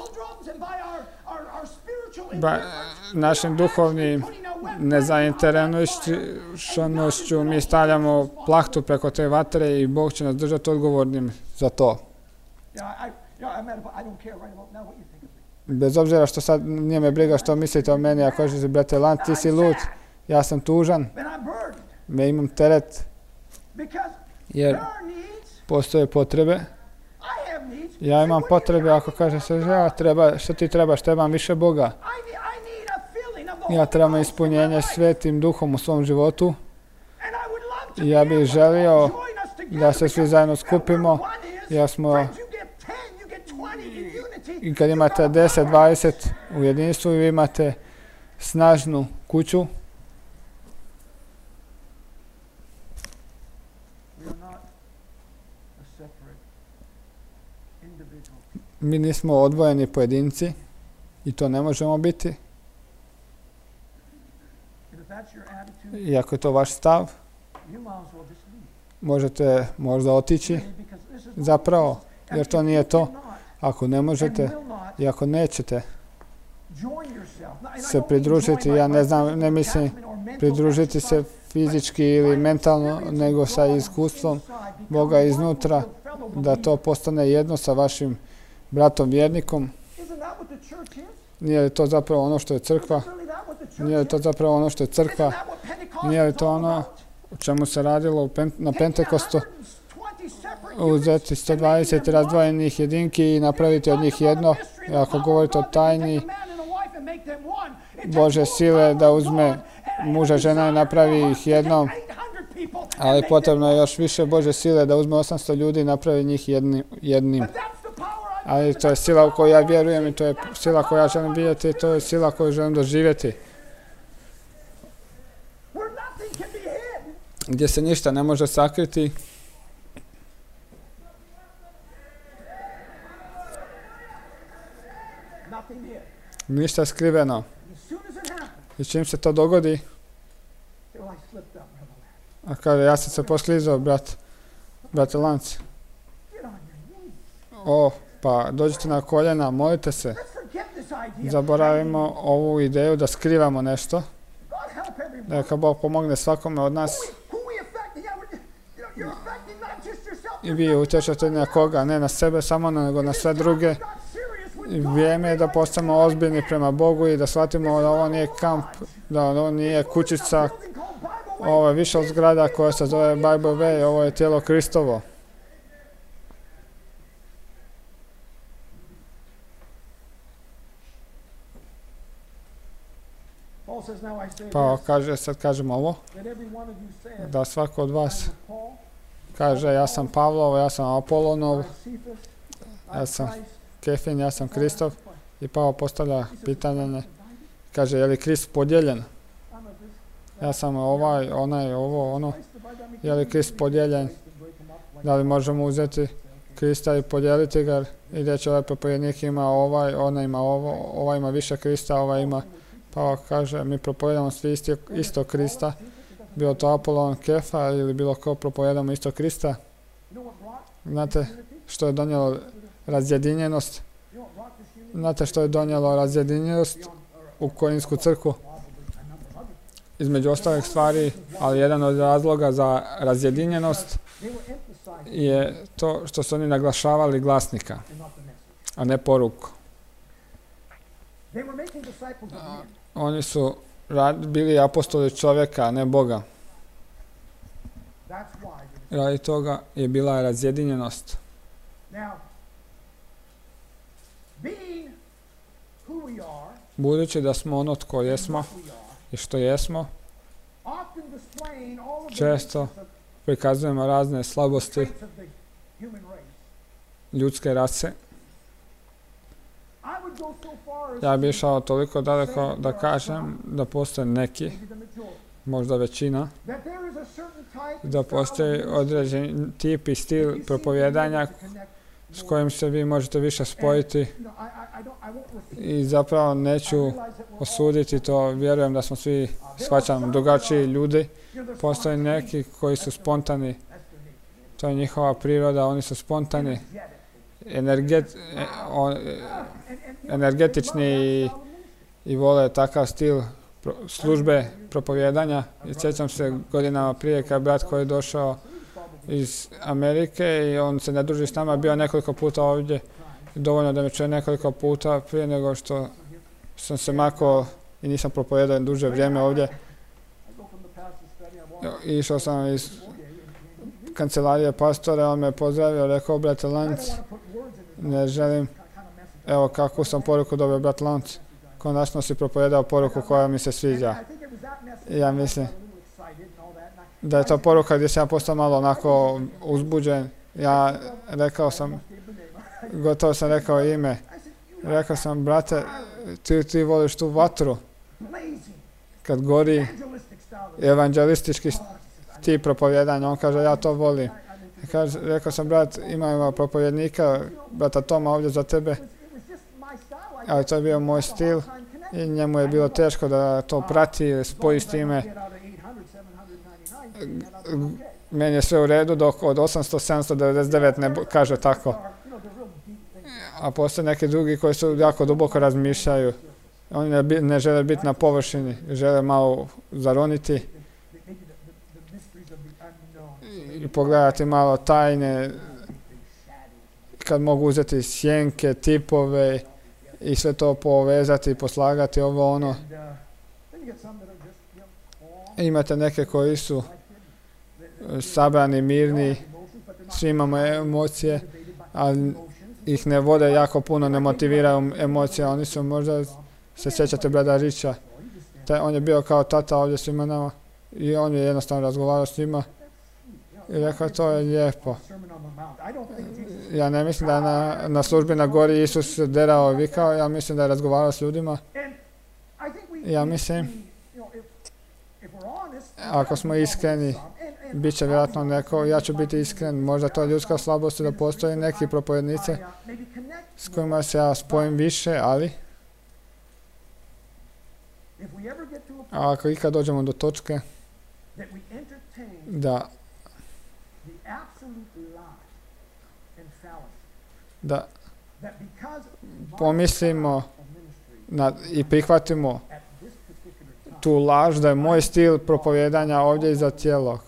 ba, našim duhovnim nezainteresiranošću mi stavljamo plahtu preko te vatre i Bog će nas držati odgovornim za to. Bez obzira što sad nije me briga što mislite o meni, ako kažete, brate Lant, ti si lud, ja sam tužan, me imam teret, jer postoje potrebe. Ja imam potrebe, ako kaže se, ja treba, što ti trebaš, trebam više Boga. Ja trebam ispunjenje svetim duhom u svom životu. Ja bih želio da se svi zajedno skupimo, ja smo i kad imate deset dvadeset u jedinstvu i vi imate snažnu kuću, mi nismo odvojeni pojedinci i to ne možemo biti. I ako je to vaš stav, možete možda otići zapravo, jer to nije to. Ako ne možete i ako nećete se pridružiti, ja ne znam, ne mislim pridružiti se fizički ili mentalno, nego sa iskustvom Boga iznutra, da to postane jedno sa vašim bratom vjernikom. Nije li to zapravo ono što je crkva? Nije li to zapravo ono što je crkva? Nije li to ono o čemu se radilo na Pentekostu? Uzeti sto dvadeset razdvojenih jedinki i napraviti od njih jedno. I ako govorite o tajni Bože sile da uzme muža, žena i napravi ih jednom, ali potrebno je još više Bože sile da uzme osamsto ljudi i napravi njih jedni, jednim. Ali to je sila u koju ja vjerujem i to je sila koju ja želim vidjeti i to je sila koju želim doživjeti. Gdje se ništa ne može sakriti. Ništa je skriveno. I čim se to dogodi, a kaže, ja sam se posklizao, brat, brate Lance. O, pa dođite na koljena, molite se. Zaboravimo ovu ideju da skrivamo nešto. Neka Bog pomogne svakome od nas. I vi utječete na koga, ne na sebe samo, nego na sve druge. I vrijeme je da postanemo ozbiljni prema Bogu i da shvatimo da ovo nije kamp, da ovo nije kućica. Ovo je više od zgrada koja se zove Bible Way, ovo je tijelo Kristovo. Pa kaže, sad kažem ovo, da svako od vas kaže, ja sam Pavlov, ja sam Apolonov, ja sam Kefin, ja sam Kristov. I Pavao postavlja pitanje, kaže, je li Krist podijeljen? Ja sam ovaj, onaj, ovo, ono. Je li Krist podijeljen? Da li možemo uzeti Krista i podijeliti ga i reći, ovaj propovednik ima ovaj, ona ima ovo, ovaj ima više Krista, ovaj ima. Pavao kaže, mi propovedamo svi isto, isto Krista, bilo to Apolon, Kefa ili bilo ko, propovedamo isto Krista. Znate što je donijelo razjedinjenost? Znate što je donijelo razjedinjenost u Korinsku crkvu? Između ostalih stvari, ali jedan od razloga za razjedinjenost je to što su oni naglašavali glasnika, a ne poruku. Oni su bili apostoli čovjeka, a ne Boga. Radi toga je bila razjedinjenost. Budući da smo ono tko jesmo i što jesmo, često prikazujemo razne slabosti ljudske rase. Ja bih išao toliko daleko da kažem da postoje neki, možda većina, da postoji određen tip i stil propovijedanja s kojim se vi možete više spojiti i zapravo neću osuditi to, vjerujem da smo svi, shvaćam, drugačiji ljudi. Postoje neki koji su spontani, to je njihova priroda, oni su spontani, energet, on, energetični i, i vole takav stil pro, službe propovijedanja. I sjećam se godinama prije kad brat koji je došao iz Amerike i on se ne druži s nama, bio nekoliko puta ovdje, dovoljno da me čuje nekoliko puta prije nego što sam se makao i nisam propovijedao duže vrijeme ovdje. I išao sam iz kancelarije pastora, on me pozdravio, rekao, brate Lance, ne želim, evo kakvu sam poruku dobio, brat Lance, konačno si propovijedao poruku koja mi se sviđa. I ja mislim da je to poruka gdje sam ja postao malo onako uzbuđen. Ja rekao sam, gotovo sam rekao ime, rekao sam, brate, ti, ti voliš tu vatru, kad gori evanđelistički tip propovijedanja, on kaže, ja to volim. Kaže, rekao sam, brat, imamo propovjednika, brata Toma ovdje za tebe, ali to je bio moj stil i njemu je bilo teško da to prati ili spoji s time. Meni je sve u redu dok od osamsto sedamsto devedeset devet ne kaže tako. A postoje neki drugi koji su jako duboko razmišljaju. Oni ne, ne žele biti na površini, žele malo zaroniti i pogledati malo tajne, kad mogu uzeti sjenke, tipove i sve to povezati, poslagati ovo ono. Imate neke koji su sabrani, mirni, svi imamo emocije, ali ih ne vode jako puno, ne motiviraju emocije. Oni su, možda se sjećate brada Richa, taj, on je bio kao tata ovdje svima nama i on je jednostavno razgovarao s njima i rekao, to je lijepo. Ja ne mislim da je na, na službi na gori Isus derao i vikao, ja mislim da je razgovarao s ljudima. Ja mislim, ako smo iskreni, bit će vjerojatno neko, ja ću biti iskren, možda to je ljudska slabost da postoji neki propovednici s kojima se ja spojim više, ali a ako ikad dođemo do točke da da pomislimo na, i prihvatimo tu laž da je moj stil propovijedanja ovdje iza cijelog.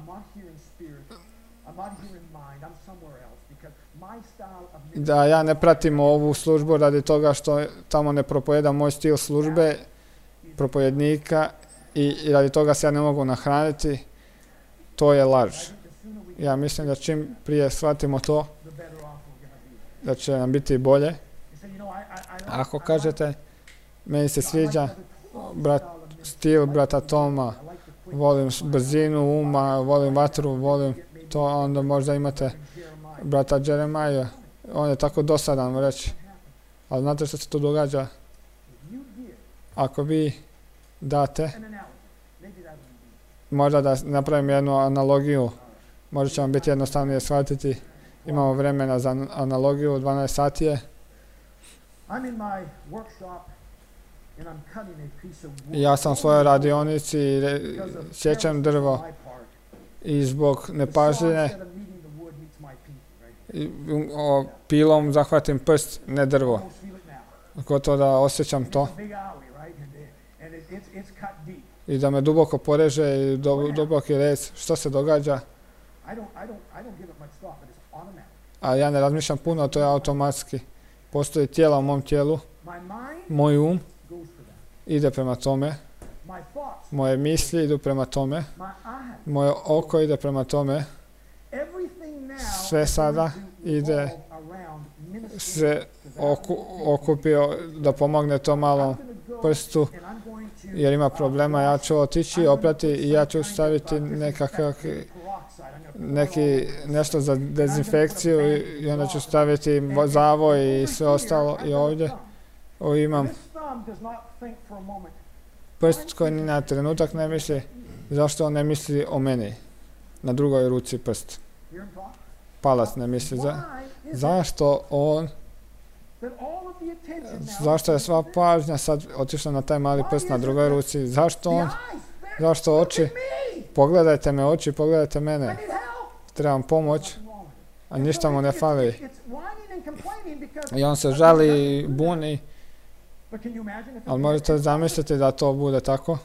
Da ja ne pratim ovu službu radi toga što tamo ne propovjedam moj stil službe propovednika i, i radi toga se ja ne mogu nahraniti, to je laž. Ja mislim da čim prije shvatimo to, da će nam biti bolje. Ako kažete, meni se sviđa brat, stil brata Toma, volim brzinu uma, volim vatru, volim to, onda možda imate brata Jeremaja, on je tako dosadan reći. Ali znate što se tu događa? Ako vi date, možda da napravim jednu analogiju, možda će vam biti jednostavnije shvatiti. Imamo vremena za analogiju, dvanaest sati je. Ja sam u svojoj radionici i sjećam drvo i zbog nepažnje pilom zahvatim prst, ne drvo. Gotovo da osjećam to. I da me duboko poreže i do, duboki rez. Što se događa? A ja ne razmišljam puno, to je automatski. Postoji tijela u mom tijelu. Moj um ide prema tome. Moje misli idu prema tome. Moje oko ide prema tome. Sve sada ide se oku, okupio da pomogne to malom prstu jer ima problema. Ja ću otići, oprati i ja ću staviti nekakav neki nešto za dezinfekciju i onda ću staviti zavoj i sve ostalo i ovdje. O, imam prst koji ni na trenutak ne misli. Zašto on ne misli o meni? Na drugoj ruci prst. Palac ne misli. Za, zašto on zašto je sva pažnja sad otišla na taj mali prst na drugoj ruci? Zašto on? Zašto oči? Pogledajte me oči, pogledajte mene. Trebam pomoć, a ništa mu ne fali. I on se žali i buni. Ali možete zamisliti da to bude tako?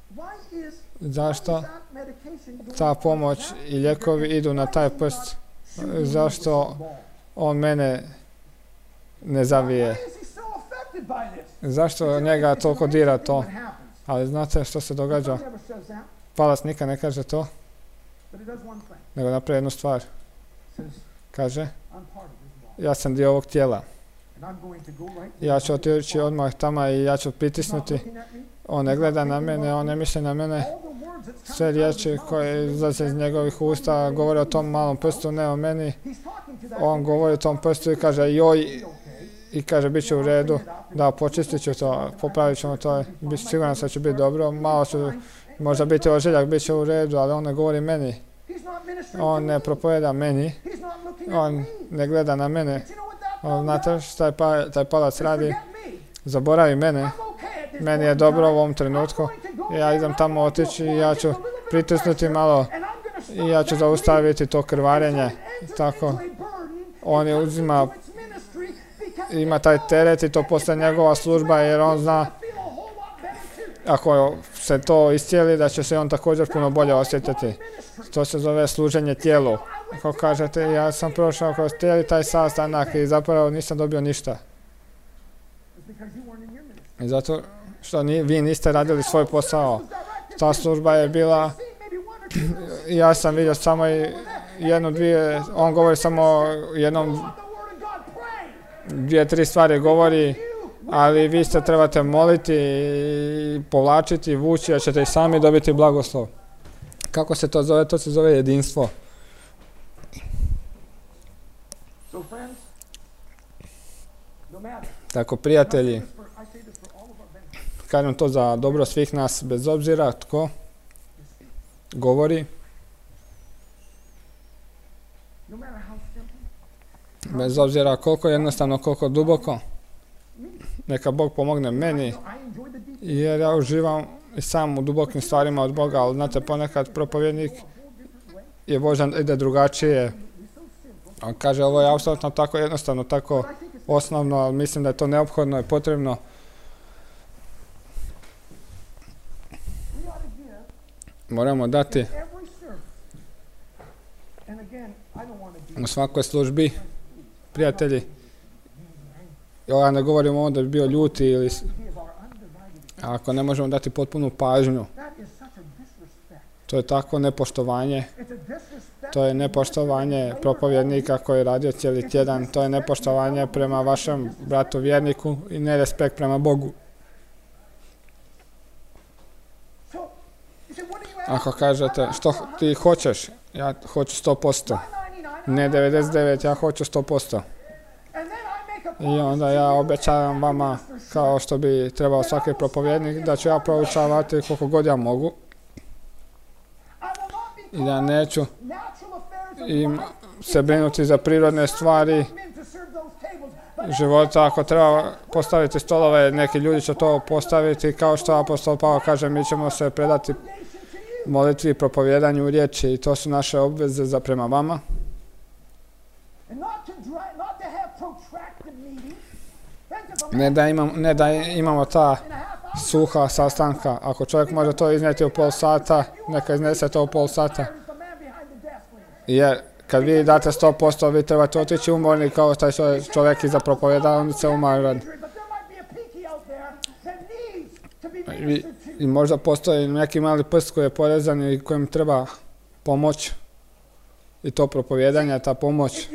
Zašto ta pomoć i lijekovi idu na taj prst? Zašto on mene ne zavije? Zašto njega toliko dira to? Ali znate što se događa? Palac nikad ne kaže to, nego napravi jednu stvar. Kaže, ja sam dio ovog tijela. Ja ću otići odmah tamo i ja ću pritisnuti. On ne gleda na mene, on ne misli na mene. Sve riječi koje izlaze iz njegovih usta govore o tom malom prstu, ne o meni. On govori o tom prstu i kaže joj, i kaže bit će u redu, da počistit ću to, popravit ćemo to, siguran se da će biti dobro, malo ću možda biti ožiljak, bit će u redu, ali on ne govori meni. On ne propoveda meni, on ne gleda na mene. Znate što taj, taj palac radi? Zaboravi mene. Meni je dobro u ovom trenutku. Ja idem tamo otići i ja ću pritisnuti malo i ja ću zaustaviti to krvarenje. Tako. On je uzima, ima taj teret i to postaje njegova služba jer on zna ako se to iscijeli da će se on također puno bolje osjetiti. To se zove služenje tijelu. Ako kažete ja sam prošao kroz cijeli taj sastanak i zapravo nisam dobio ništa. I zato što ni, vi niste radili svoj posao. Ta služba je bila, ja sam vidio samo jednu, dvije, on govori samo jednom, dvije, tri stvari govori, ali vi se trebate moliti, povlačiti, vući, jer ćete i sami dobiti blagoslov. Kako se to zove? To se zove jedinstvo. Tako, prijatelji, kažem to za dobro svih nas, bez obzira tko govori, Bez obzira koliko jednostavno, koliko duboko. Neka Bog pomogne meni, jer ja uživam i sam u dubokim stvarima od Boga, ali znate, ponekad propovjednik je Božan ide drugačije. On kaže, ovo je apsolutno tako jednostavno, tako osnovno, ali mislim da je to neophodno i potrebno. Moramo dati u svakoj službi, prijatelji. Ja ne govorim ovo da bi bio ljuti ili ako ne možemo dati potpunu pažnju. To je tako nepoštovanje. To je nepoštovanje propovjednika koji je radio cijeli tjedan. To je nepoštovanje prema vašem bratu vjerniku i nerespekt prema Bogu. Ako kažete što ti hoćeš, ja hoću sto posto. Ne devedeset devet, ja hoću sto posto. I onda ja obećavam vama, kao što bi trebao svaki propovjednik, da ću ja proučavati koliko god ja mogu. I da neću im se brinuti za prirodne stvari života. Ako treba postaviti stolove, neki ljudi će to postaviti, kao što apostol Pavao kaže, mi ćemo se predati molitvi i propovjedanju riječi i to su naše obveze za prema vama. Ne da, imam, ne da imamo ta suha sastanka. Ako čovjek može to iznijeti u pol sata, neka iznese to u pol sata. Jer kad vi date sto posto, vi trebate otići umorni kao taj čovjek iza propovjedaonice umoran. I, I možda postoji neki mali prst koji je porezan i kojem treba pomoć. I to propovjedanje, ta pomoć.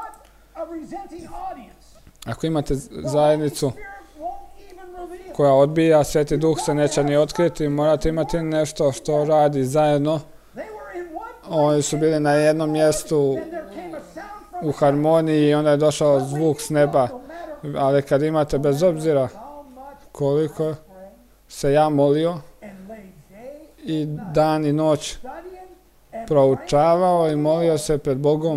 Ako imate zajednicu koja odbija, Sveti Duh se neće ni otkriti, morate imati nešto što radi zajedno. Oni su bili na jednom mjestu u harmoniji i onda je došao zvuk s neba. Ali kad imate, bez obzira koliko se ja molio i dan i noć proučavao i molio se pred Bogom,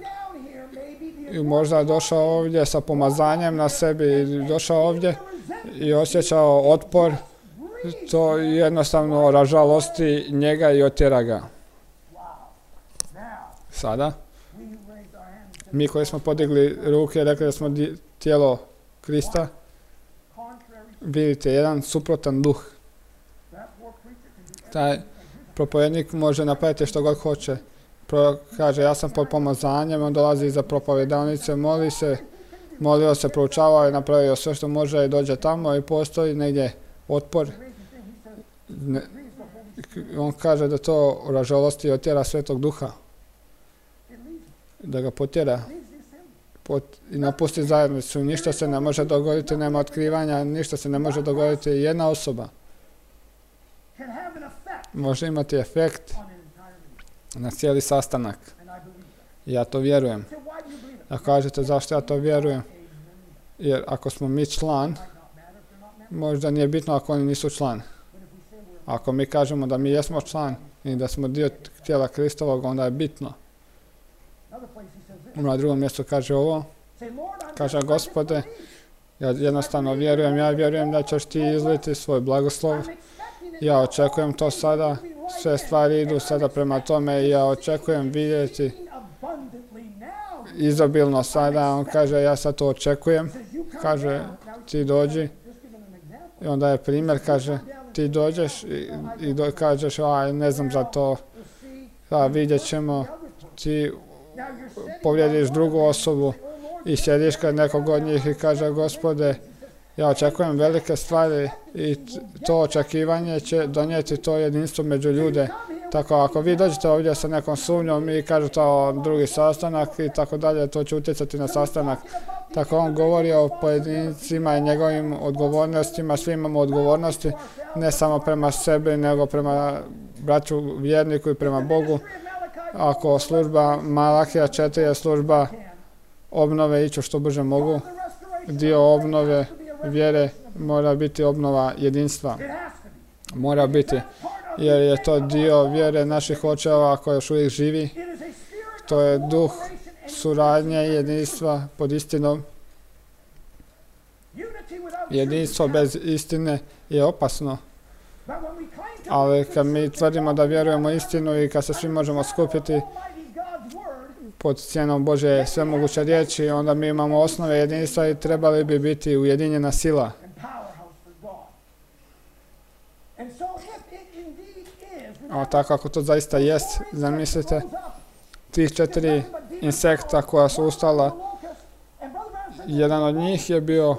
i možda je došao ovdje sa pomazanjem na sebi i došao ovdje i osjećao otpor, to jednostavno ražalosti njega i otjera ga. Sada, mi koji smo podigli ruke i rekli da smo tijelo Krista, vidite jedan suprotan duh. Taj propovjednik može napraviti što god hoće. Pro, kaže, ja sam pod pomazanjem, on dolazi iza propovjedanice, moli se, molio se, proučavao i napravio sve što može i dođe tamo i postoji negdje otpor. Ne, on kaže da to ražalosti i otjera Svetog Duha. Da ga potjera pot, i napusti zajednicu. Ništa se ne može dogoditi, nema otkrivanja, ništa se ne može dogoditi. Jedna osoba može imati efekt na cijeli sastanak. Ja to vjerujem. A kažete zašto ja to vjerujem? Jer ako smo mi član, možda nije bitno ako oni nisu član. Ako mi kažemo da mi jesmo član i da smo dio tijela Kristovog, onda je bitno. Na drugom mjestu kaže ovo. Kaže, Gospode, ja jednostavno vjerujem, ja vjerujem da ćeš ti izliti svoj blagoslov. Ja očekujem to sada, sve stvari idu sada prema tome i ja očekujem vidjeti izobilno sada. On kaže, ja sad to očekujem. Kaže, ti dođi. I onda je primjer, kaže, ti dođeš i, i do, kažeš, aj, ne znam za to. A vidjet ćemo, ti povrijediš drugu osobu i sjediš kod nekog od njih i kaže, Gospode, ja očekujem velike stvari i to očekivanje će donijeti to jedinstvo među ljude. Tako ako vi dođete ovdje sa nekom sumnjom i kažete o drugi sastanak i tako dalje, to će utjecati na sastanak. Tako on govori o pojedincima i njegovim odgovornostima, svi imamo odgovornosti, ne samo prema sebi, nego prema braću vjerniku i prema Bogu. Ako služba Malahija četiri je služba obnove, iću što brže mogu, dio obnove vjere mora biti obnova jedinstva. Mora biti, jer je to dio vjere naših očeva koji još uvijek živi. To je duh suradnje i jedinstva pod istinom. Jedinstvo bez istine je opasno. Ali kad mi tvrdimo da vjerujemo istinu i kad se svi možemo skupiti pod cijenom Božje svemoguće riječi, onda mi imamo osnove jedinstva i trebali bi biti ujedinjena sila. A tako ako to zaista jest, zamislite tih četiri insekta koja su ustala, jedan od njih je bio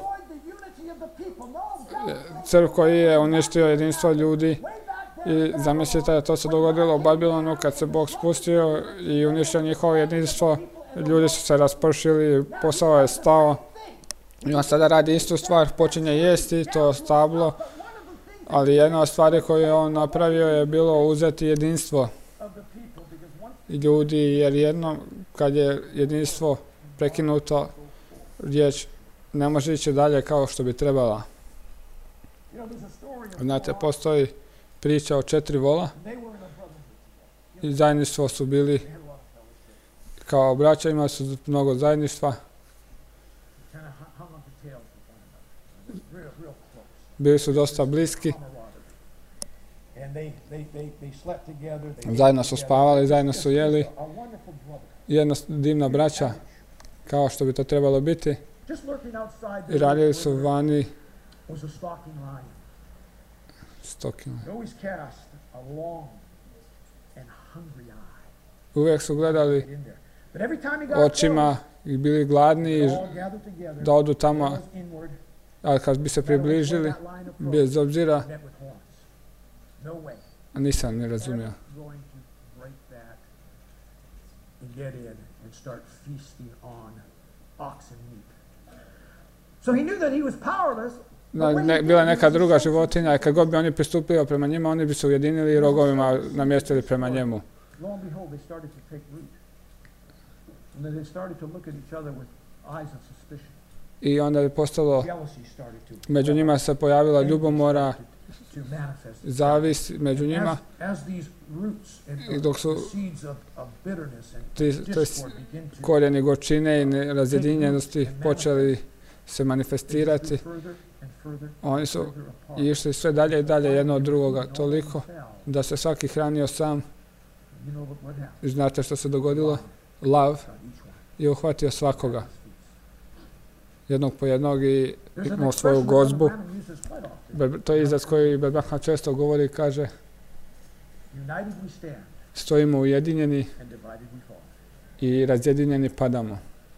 crv koji je uništio jedinstvo ljudi i zamislite da to se dogodilo u Babilonu kad se Bog spustio i uništio njihovo jedinstvo, ljudi su se raspršili, posao je stao i on sada radi istu stvar, počinje jesti to stablo, ali jedna od stvari koju je on napravio je bilo uzeti jedinstvo ljudi, jer jednom kad je jedinstvo prekinuto, riječ ne može ići dalje kao što bi trebala. Znate, postoji priča o četiri vola i zajedništvo su bili kao braća, imali su mnogo zajedništva. Bili su dosta bliski. Zajedno su spavali, zajedno su jeli. Jedna divna braća, kao što bi to trebalo biti. I radili su vani stoking. Uvijek su gledali očima i bili gladni da odu tamo, ali kad bi se približili, bez obzira, nisam ne razumio. Ne, bila je neka druga životinja i kad god bi oni pristupili prema njima, oni bi se ujedinili i rogovima namjestili prema njemu. I onda je postalo, među njima se pojavila ljubomora, zavis među njima, i dok su ti korijeni gorčine i razjedinjenosti počeli se manifestirati, oni su išli sve dalje i dalje jedno od drugoga, toliko da se svaki hranio sam. I znate što se dogodilo? Lav je uhvatio svakoga, jednog po jednog, i imao svoju gozbu. To je izraz koji Berbahna često govori i kaže: stojimo ujedinjeni i razjedinjeni padamo.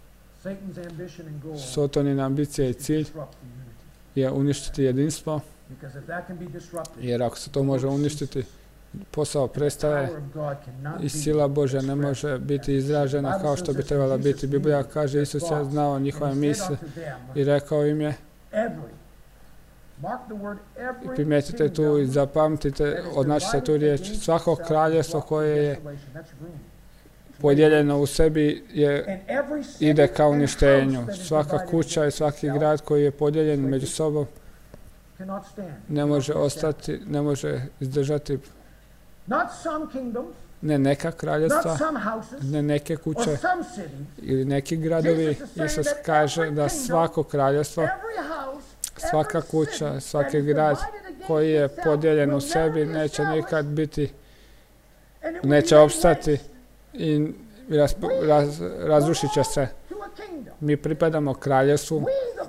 Sotonin ambicija i cilj je uništiti jedinstvo, jer ako se to može uništiti, posao prestaje i sila Božja ne može biti izražena kao što bi trebala biti. Biblija kaže, Isus je znao njihove misli i rekao im je, i primijetite tu i zapamtite, označite tu riječ, svako kraljevstvo koje je podijeljeno u sebi je, ide ka uništenju. Svaka kuća i svaki grad koji je podijeljen među sobom ne može ostati, ne može izdržati. Ne neka kraljevstva, ne neke kuće ili neki gradovi. Isus kaže da svako kraljevstvo, svaka kuća, svaki grad koji je podijeljen u sebi neće nikad biti, neće opstati i raz, raz, razrušit će se. Mi pripadamo kraljevstvu.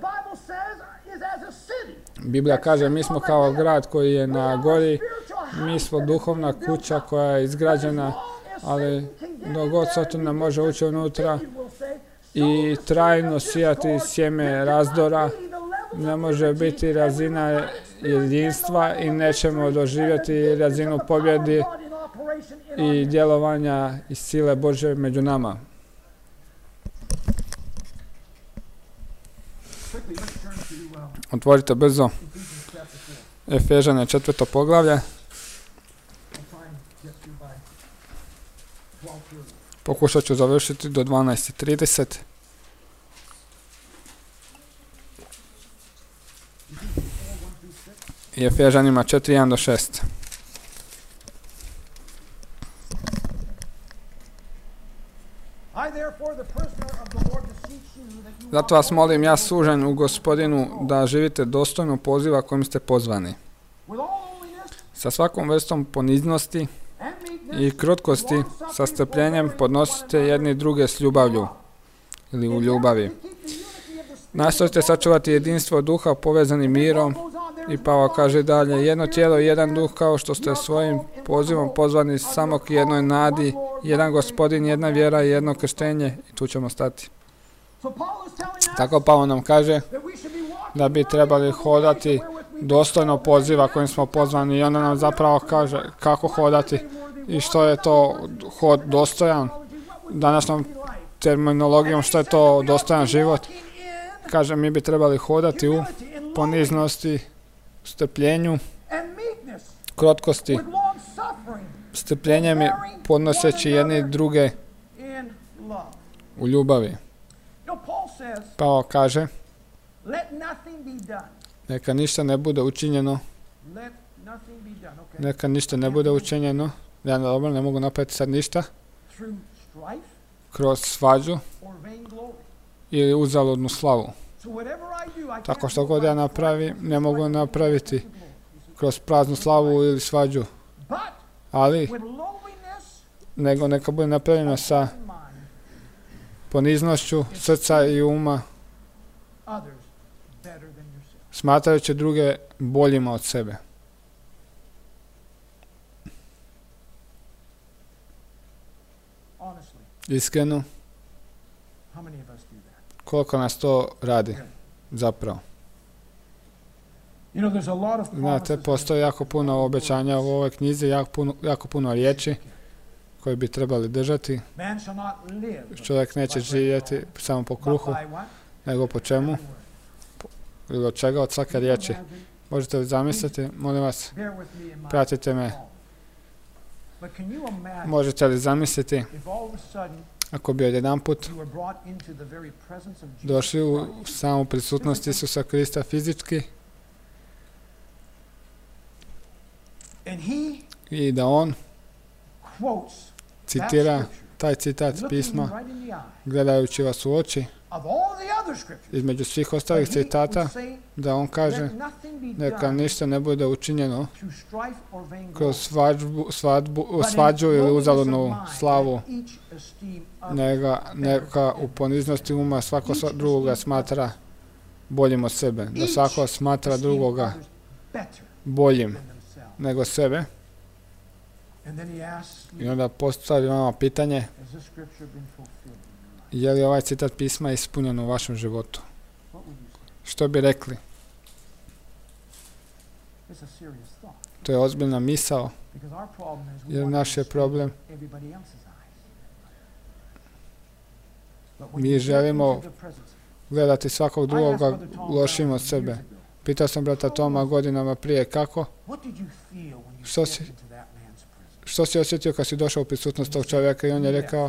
Biblija kaže, mi smo kao grad koji je na gori, mi smo duhovna kuća koja je izgrađena, ali dok god Satan ne može ući unutra i trajno sijati sjeme razdora, ne može biti razina jedinstva i nećemo doživjeti razinu pobjede i djelovanja i sile Božje među nama. Otvorite brzo Efežane četvrto poglavlje. Pokušat ću završiti do dvanaest i trideset. I Efežanima četiri, jedan do šest. I therefore, the prisoner Zato vas molim, ja sužen u Gospodinu, da živite dostojno poziva kojim ste pozvani. Sa svakom vrstom poniznosti i krotkosti, sa strpljenjem podnosite jedni druge s ljubavlju ili u ljubavi. Nastojte sačuvati jedinstvo duha povezani mirom i Pavao kaže dalje, jedno tijelo i jedan duh kao što ste svojim pozivom pozvani samo k jednoj nadi, jedan Gospodin, jedna vjera i jedno krštenje i tu ćemo stati. Tako Pavao nam kaže da bi trebali hodati dostojno poziva kojim smo pozvani i onda nam zapravo kaže kako hodati i što je to hod dostojan. Današnjom terminologijom što je to dostojan život. Kaže mi bi trebali hodati u poniznosti, strpljenju, krotkosti, strpljenjem i podnoseći jedni druge u ljubavi. Pavao kaže neka ništa ne bude učinjeno. Neka ništa ne bude učinjeno. Ja dobro, ne mogu napraviti sad ništa. Kroz svađu ili uzaludnu slavu. Tako što god ja napravim, ne mogu napraviti kroz praznu slavu ili svađu. Ali, nego neka bude napravljeno sa poniznošću srca i uma, smatrajući druge boljima od sebe. Iskreno, koliko nas to radi zapravo? Znate, postoji jako puno obećanja u ovoj knjizi, jako puno, jako puno riječi koje bi trebali držati. Čovjek neće živjeti samo po kruhu, nego po čemu? Ili od čega? Od svake riječi. Možete li zamisliti? Molim vas, pratite me. Možete li zamisliti ako bi odjedanput došli u samu prisutnost Isusa Krista fizički i da on citira taj citat pisma gledajući vas u oči između svih ostalih citata, da on kaže neka ništa ne bude učinjeno kroz svađbu, svadbu, svađu ili uzaludnu slavu, neka, neka u poniznosti uma svako drugoga smatra boljim od sebe, da svako smatra drugoga boljim nego sebe. I onda postavi vama pitanje, je li ovaj citat pisma ispunjen u vašem životu? Što bi rekli? To je ozbiljna misao, jer naš je problem. Mi želimo gledati svakog drugoga lošim od sebe. Pitao sam brata Toma godinama prije kako, što si, što si osjetio kad si došao u prisutnost tog čovjeka i on je rekao,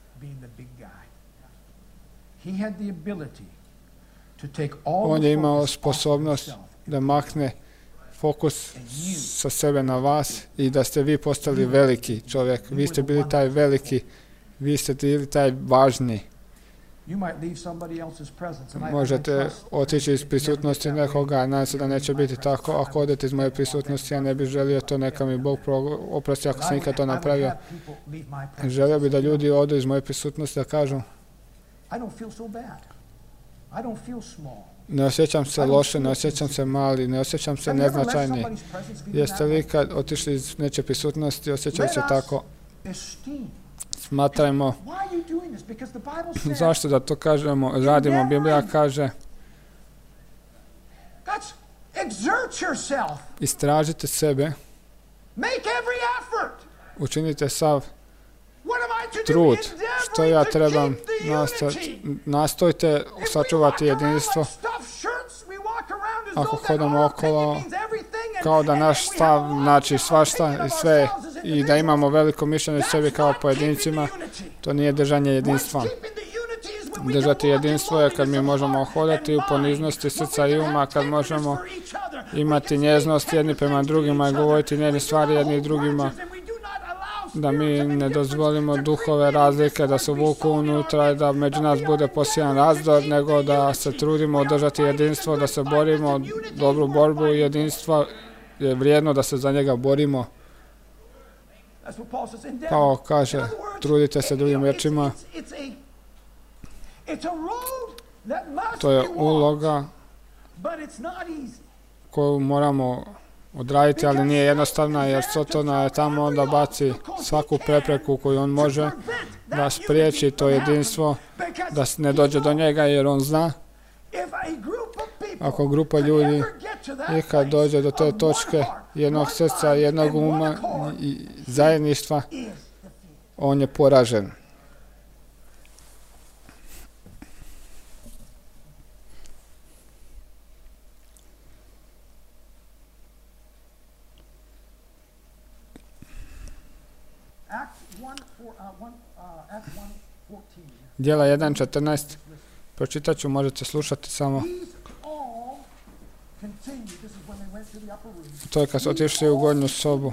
on je imao sposobnost da makne fokus sa sebe na vas i da ste vi postali veliki čovjek. Vi ste bili taj veliki, vi ste bili taj važni. Možete otići iz prisutnosti nekoga, nadam se da neće biti tako. Ako odete iz moje prisutnosti, ja ne bih želio to, neka mi Bog oprosti ako sam nikad to napravio. Želio bih da ljudi odu iz moje prisutnosti da kažu ne osjećam se loše, ne osjećam se mali, ne osjećam se neznačajni. Jeste li kad otišli iz neće prisutnosti, osjećaju se tako? Smatrajmo, zašto da to kažemo, radimo, Biblija kaže, istražite sebe, učinite sav trud, što ja trebam nastojati, nastojte sačuvati jedinstvo. Ako hodamo okolo, kao da naš stav znači svašta i sve, i da imamo veliko mišljenje sebi kao pojedincima, to nije držanje jedinstva. Držati jedinstvo je kad mi možemo hodati u poniznosti srca i uma, kad možemo imati njeznost jedni prema drugima i govoriti njene stvari jedni drugima, da mi ne dozvolimo duhove razlike da se uvuku unutra i da među nas bude posijan razdor, nego da se trudimo održati jedinstvo, da se borimo dobru borbu i jedinstva je vrijedno da se za njega borimo. Kao kaže, trudite se drugim riječima. To je uloga koju moramo odraditi, ali nije jednostavna jer Sotona je tamo onda baci svaku prepreku koju on može da spriječi to jedinstvo, da ne dođe do njega jer on zna ako grupa ljudi i kad dođe do te točke jednog srca, jednog uma i zajedništva, on je poražen. Djela jedan četrnaest. Pročitat ću, možete slušati samo. To je kad su otišli u gornju sobu.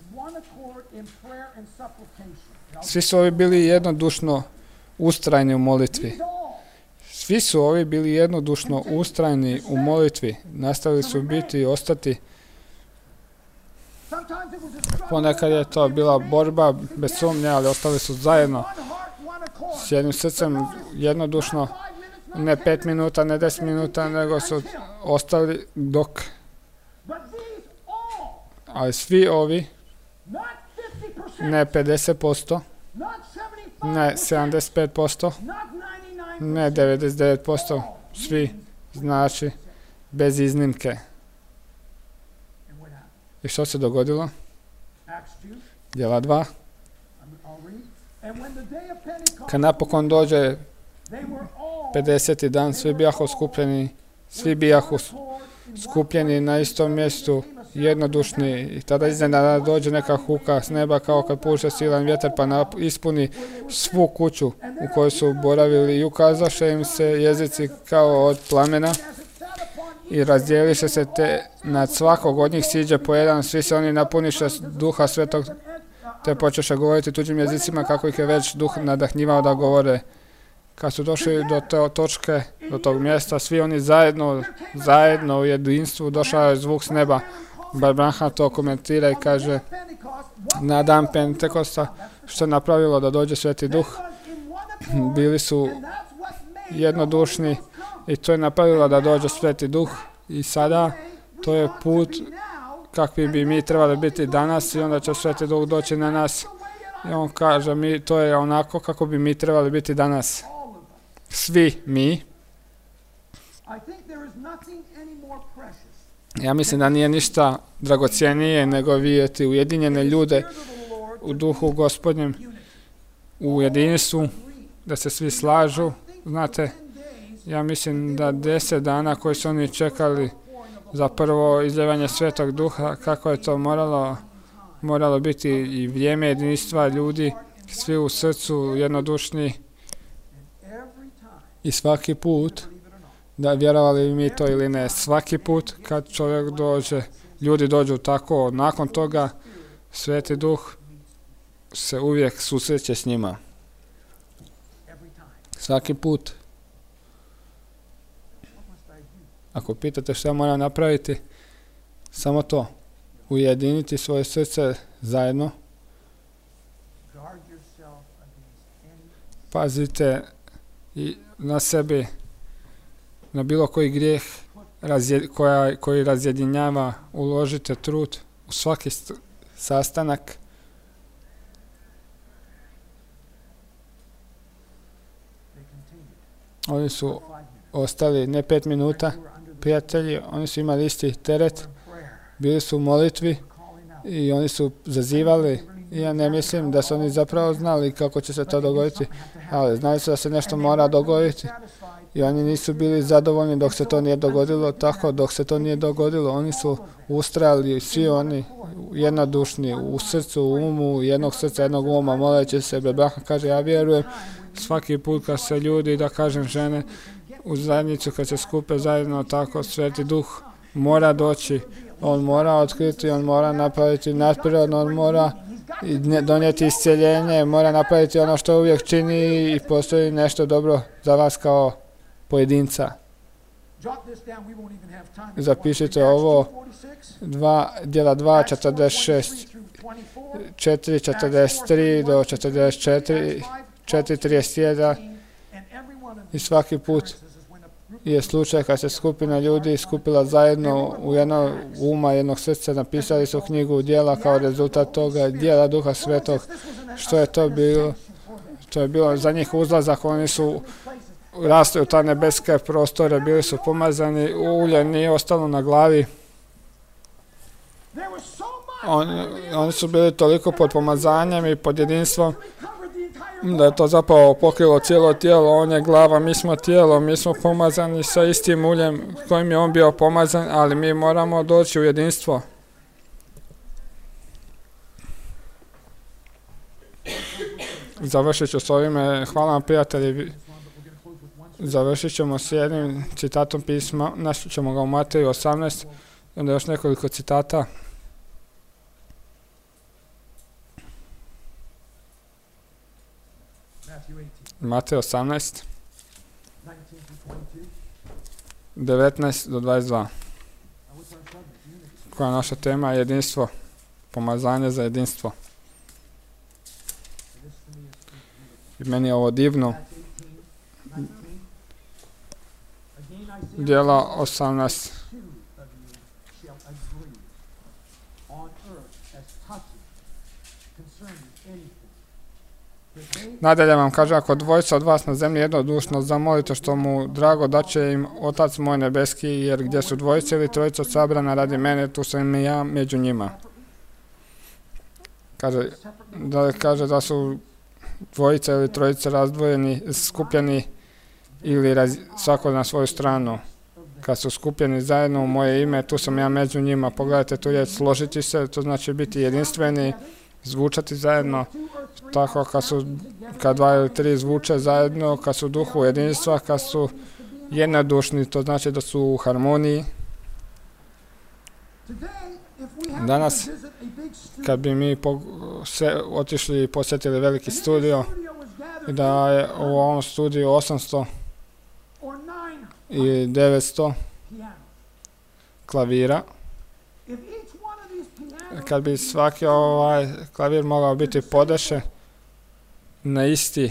Svi su ovi bili jednodušno ustrajni u molitvi. Svi su ovi bili jednodušno ustrajni u molitvi. Nastavili su biti i ostati. Ponekad je to bila borba bez sumnje, ali ostali su zajedno s jednim srcem jednodušno, ne pet minuta, ne deset minuta, nego su ostali dok. Ali svi ovi, ne pedeset posto, ne sedamdeset pet posto, ne devedeset devet posto, svi, znači, bez iznimke. I što se dogodilo? Djela dva. Kad napokon dođe pedeseti dan, svi bijahu skupljeni, svi bijahu skupljeni na istom mjestu, jednodušni, i tada iznenada dođe neka huka s neba kao kad puše silan vjetar pa ispuni svu kuću u kojoj su boravili i ukazaše im se jezici kao od plamena i razdjeliše se te nad svakog od njih siđe po jedan, svi se oni napuniše duha svetog te počeše govoriti tuđim jezicima kako ih je već duh nadahnjivao da govore. Kad su došli do te točke, do tog mjesta, svi oni zajedno, zajedno u jedinstvu, došao je zvuk s neba. Bar Branham to komentira i kaže, na dan Pentekosta, što je napravilo da dođe Sveti Duh, bili su jednodušni i to je napravilo da dođe Sveti Duh i sada to je put kakvi bi mi trebali biti danas i onda će Sveti Duh doći na nas i on kaže, mi, to je onako kako bi mi trebali biti danas. Svi mi. Ja mislim da nije ništa dragocjenije nego vidjeti ujedinjene ljude u duhu Gospodnjem, u jedinstvu, da se svi slažu. Znate, ja mislim da deset dana koji su oni čekali za prvo izljevanje Svetog Duha, kako je to moralo, moralo biti i vrijeme jedinstva ljudi, svi u srcu jednodušni i svaki put, da vjerovali mi to ili ne, svaki put kad čovjek dođe, ljudi dođu tako, nakon toga Sveti Duh se uvijek susreće s njima. Svaki put. Ako pitate što moram napraviti, samo to. Ujediniti svoje srce zajedno. Pazite i na sebi, na bilo koji grijeh razje, koja, koji razjedinjava, uložite trud u svaki sastanak. Oni su ostali ne pet minuta, prijatelji, oni su imali isti teret, bili su u molitvi i oni su zazivali. Ja ne mislim da su oni zapravo znali kako će se to dogoditi, ali znali su da se nešto mora dogoditi i oni nisu bili zadovoljni dok se to nije dogodilo, tako dok se to nije dogodilo, oni su ustrajali, svi oni jednodušni, u srcu, u umu, jednog srca, jednog uma, moleći se. Branham kaže, ja vjerujem svaki put kad se ljudi, da kažem žene, u zajednicu kad se skupe zajedno tako, Sveti Duh mora doći, on mora otkriti, on mora napraviti nadprirodno, on mora i donijeti isceljenje, mora napraviti ono što uvijek čini i postoji nešto dobro za vas kao pojedinca. Zapišite ovo, dva, djela dva, četrdeset šest, četiri, četrdeset tri do četrdeset četiri, četiri, trideset jedan i svaki put je slučaj kad se skupina ljudi skupila zajedno u jedno uma, jednog srca, napisali su knjigu djela kao rezultat toga, djela Duha Svetog. Što je to bilo? To je bilo za njih uzlazak, oni su rasli u ta nebeske prostore, bili su pomazani, ulje nije ostalo na glavi. Oni, oni su bili toliko pod pomazanjem i pod jedinstvom da je to zapravo pokrilo cijelo tijelo. On je glava, mi smo tijelo, mi smo pomazani sa istim uljem kojim je on bio pomazan, ali mi moramo doći u jedinstvo. Završit ću s ovime. Hvala vam, prijatelji. Završit ćemo s jednim citatom pisma. Našli ćemo ga u Mateju osamnaest. Onda još nekoliko citata. Matej osamnaest, devetnaest do dvadeset dva. Koja je naša tema? Jedinstvo. Pomazanje za jedinstvo. I meni je ovo divno. Djela osamnaest. Nadalje vam kaže, ako dvojica od vas na zemlji jednodušno zamolite što mu drago, da će im Otac moj nebeski, jer gdje su dvojica ili trojica sabrana radi mene, tu sam i ja među njima. Kaže da, kaže da su dvojica ili trojica razdvojeni, skupljeni ili raz, svako na svoju stranu. Kad su skupljeni zajedno u moje ime, tu sam ja među njima. Pogledajte tu riječ složiti se, to znači biti jedinstveni, zvučati zajedno. Tako kad su, kad dva ili tri zvuče zajedno, kad su duhu jedinstva, kad su jednodušni, to znači da su u harmoniji. Danas, kad bi mi po, se, otišli i posjetili veliki studio, i da je u ovom studiju osamsto i devetsto klavira, kad bi svaki ovaj klavir mogao biti podešen na isti,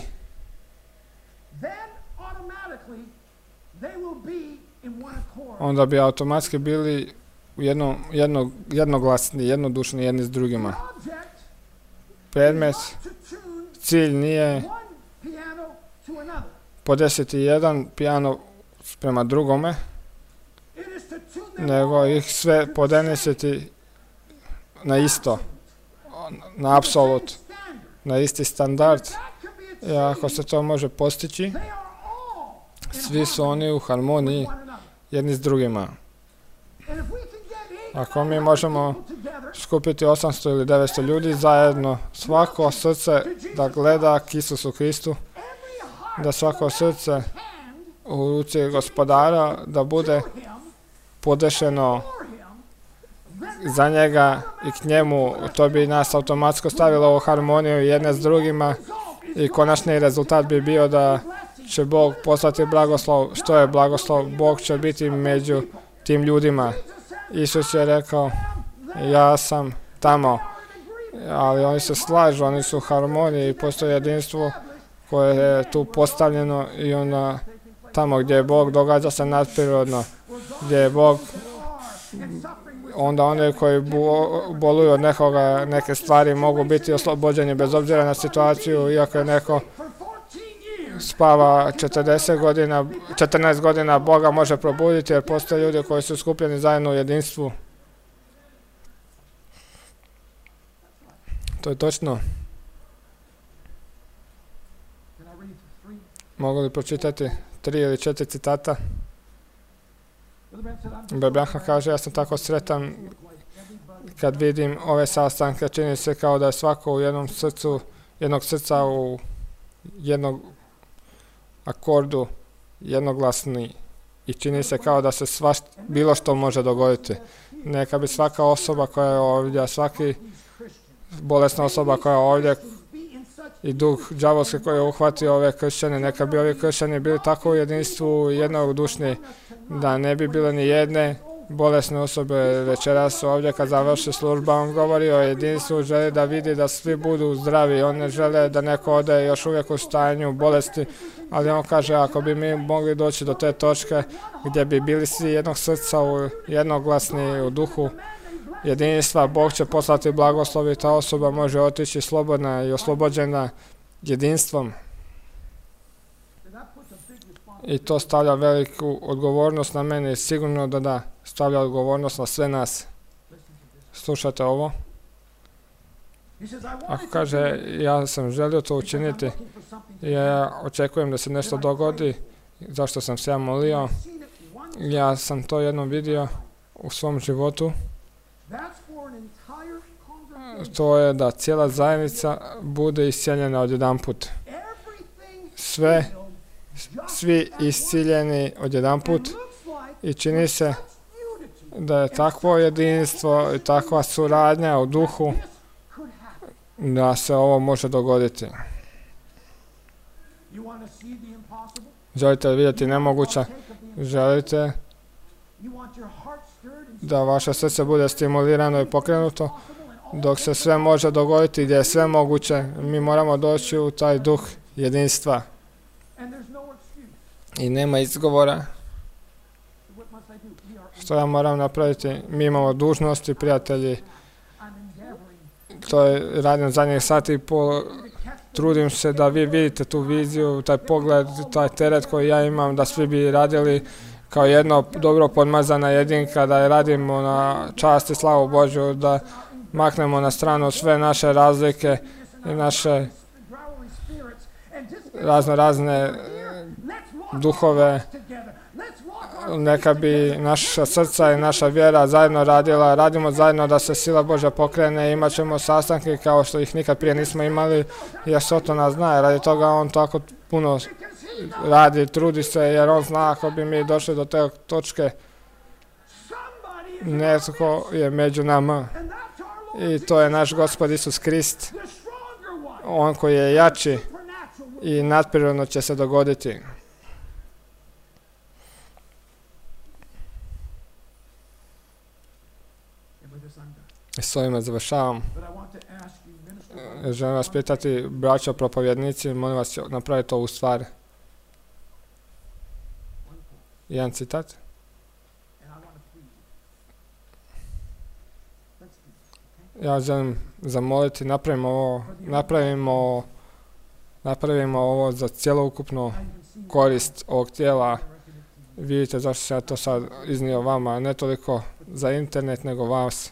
onda bi automatski bili jedno, jedno, jednoglasni, jednodušni jedni s drugima. Predmet, cilj nije podesiti jedan piano prema drugome, nego ih sve podenesiti na isto, na apsolut, na isti standard. I ako se to može postići, svi su oni u harmoniji jedni s drugima. Ako mi možemo skupiti osamsto ili devetsto ljudi zajedno, svako srce da gleda k Isusu Kristu, da svako srce u ruci Gospodara da bude podešeno za njega i k njemu, to bi nas automatsko stavilo u harmoniju jedne s drugima i konačni rezultat bi bio da će Bog poslati blagoslov. Što je blagoslov? Bog će biti među tim ljudima. Isus je rekao, ja sam tamo, ali oni se slažu, oni su u harmoniji i postoji jedinstvo koje je tu postavljeno i onda tamo gdje je Bog događa se nadprirodno, gdje je Bog, onda oni koji boluju od nekoga, neke stvari mogu biti oslobođeni bez obzira na situaciju, iako je neko spava četrdeset godina, četrnaest godina, Boga može probuditi jer postoje ljudi koji su skupljeni zajedno u jedinstvu. To je točno. Mogu li pročitati tri ili četiri citata? Bebjanka kaže, ja sam tako sretan kad vidim ove sastanke, čini se kao da je svako u jednom srcu, jednog srca u jednog akordu jednoglasni i čini se kao da se svaš, bilo što može dogoditi. Neka bi svaka osoba koja je ovdje, svaki, bolesna osoba koja je ovdje i duh đavolski koji je uhvatio ove kršćane, neka bi ovi kršćani bili tako u jedinstvu jednodušni da ne bi bile ni jedne bolesne osobe. Večeras ovdje kad završi služba on govori o jedinstvu, želi da vidi da svi budu zdravi, on ne žele da neko ode još uvijek u stanju bolesti, ali on kaže ako bi mi mogli doći do te točke gdje bi bili svi jednog srca, jednoglasni u duhu jedinstva, Bog će poslati blagoslov i ta osoba može otići slobodna i oslobođena jedinstvom. I to stavlja veliku odgovornost na mene i sigurno da da, stavlja odgovornost na sve nas. Slušajte ovo. Ako kaže, ja sam želio to učiniti, ja očekujem da se nešto dogodi, zašto sam se ja molio, ja sam to jednom vidio u svom životu, to je da cijela zajednica bude iscijeljena odjedanput. Sve, svi iscijeljeni odjedanput i čini se da je takvo jedinstvo i takva suradnja u duhu da se ovo može dogoditi. Želite vidjeti nemoguće? Želite da vaše srce bude stimulirano i pokrenuto? Dok se sve može dogoditi, gdje je sve moguće, mi moramo doći u taj duh jedinstva. I nema izgovora. Što ja moram napraviti? Mi imamo dužnosti, prijatelji. To je radim zadnjih sati i pol. Trudim se da vi vidite tu viziju, taj pogled, taj teret koji ja imam, da svi bi radili kao jedno dobro podmazana jedinka, da radimo na čast i slavu Božju, da maknemo na stranu sve naše razlike i naše razno razne duhove. Neka bi naša srca i naša vjera zajedno radila, radimo zajedno da se sila Božja pokrene, imat ćemo sastanke kao što ih nikad prije nismo imali, jer Sotona zna, radi toga on tako puno radi, trudi se, jer on zna ako bi mi došli do te točke, netko je među nama i to je naš Gospod Isus Krist, on koji je jači i nadprirodno će se dogoditi. I s ovime završavam. Želim vas pitati, braćo propovjednici, molim vas napravite ovu stvar. Jedan citat. Ja želim zamoliti, napravimo ovo, napravimo, napravimo ovo za cjelokupnu korist ovog tijela. Vidite zašto sam ja to sad iznio vama, ne toliko za internet nego vas.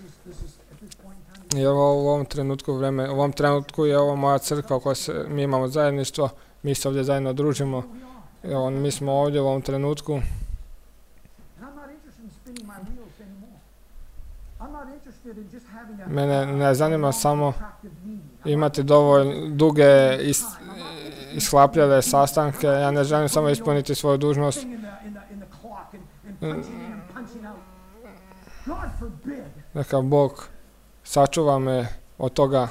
I ovo u ovom trenutku vreme, u ovom trenutku je ovo moja crkva u kojoj se, mi imamo zajedništvo, mi se ovdje zajedno družimo. Evo, mi smo ovdje u ovom trenutku. Mene ne zanima samo imati dovoljno duge is, ishlapljale sastanke, ja ne želim samo ispuniti svoju dužnost. Neka Bog sačuva me od toga.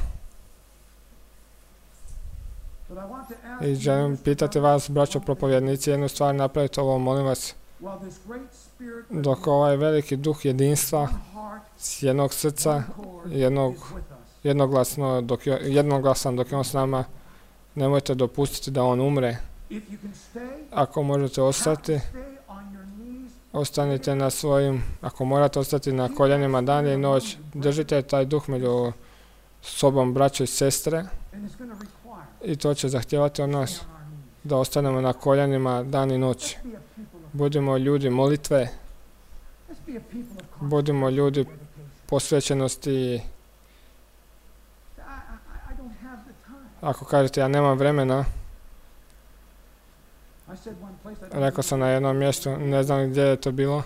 I želim pitati vas, braćo propovjednici, jednu stvar, napravite ovo, molim vas. Dok ovaj veliki duh jedinstva, s jednog srca, jednog, jednoglasno, dok je, jednoglasan dok je on s nama, nemojte dopustiti da on umre. Ako možete ostati, ostanite na svojim, ako morate ostati na koljenima dan i noć, držite taj duh među sobom, braćo i sestre, i to će zahtijevati od nas da ostanemo na koljenima dan i noć. Budimo ljudi molitve, budimo ljudi posvećenosti. Ako kažete ja nemam vremena, rekao sam na jednom mjestu, ne znam gdje je to bilo.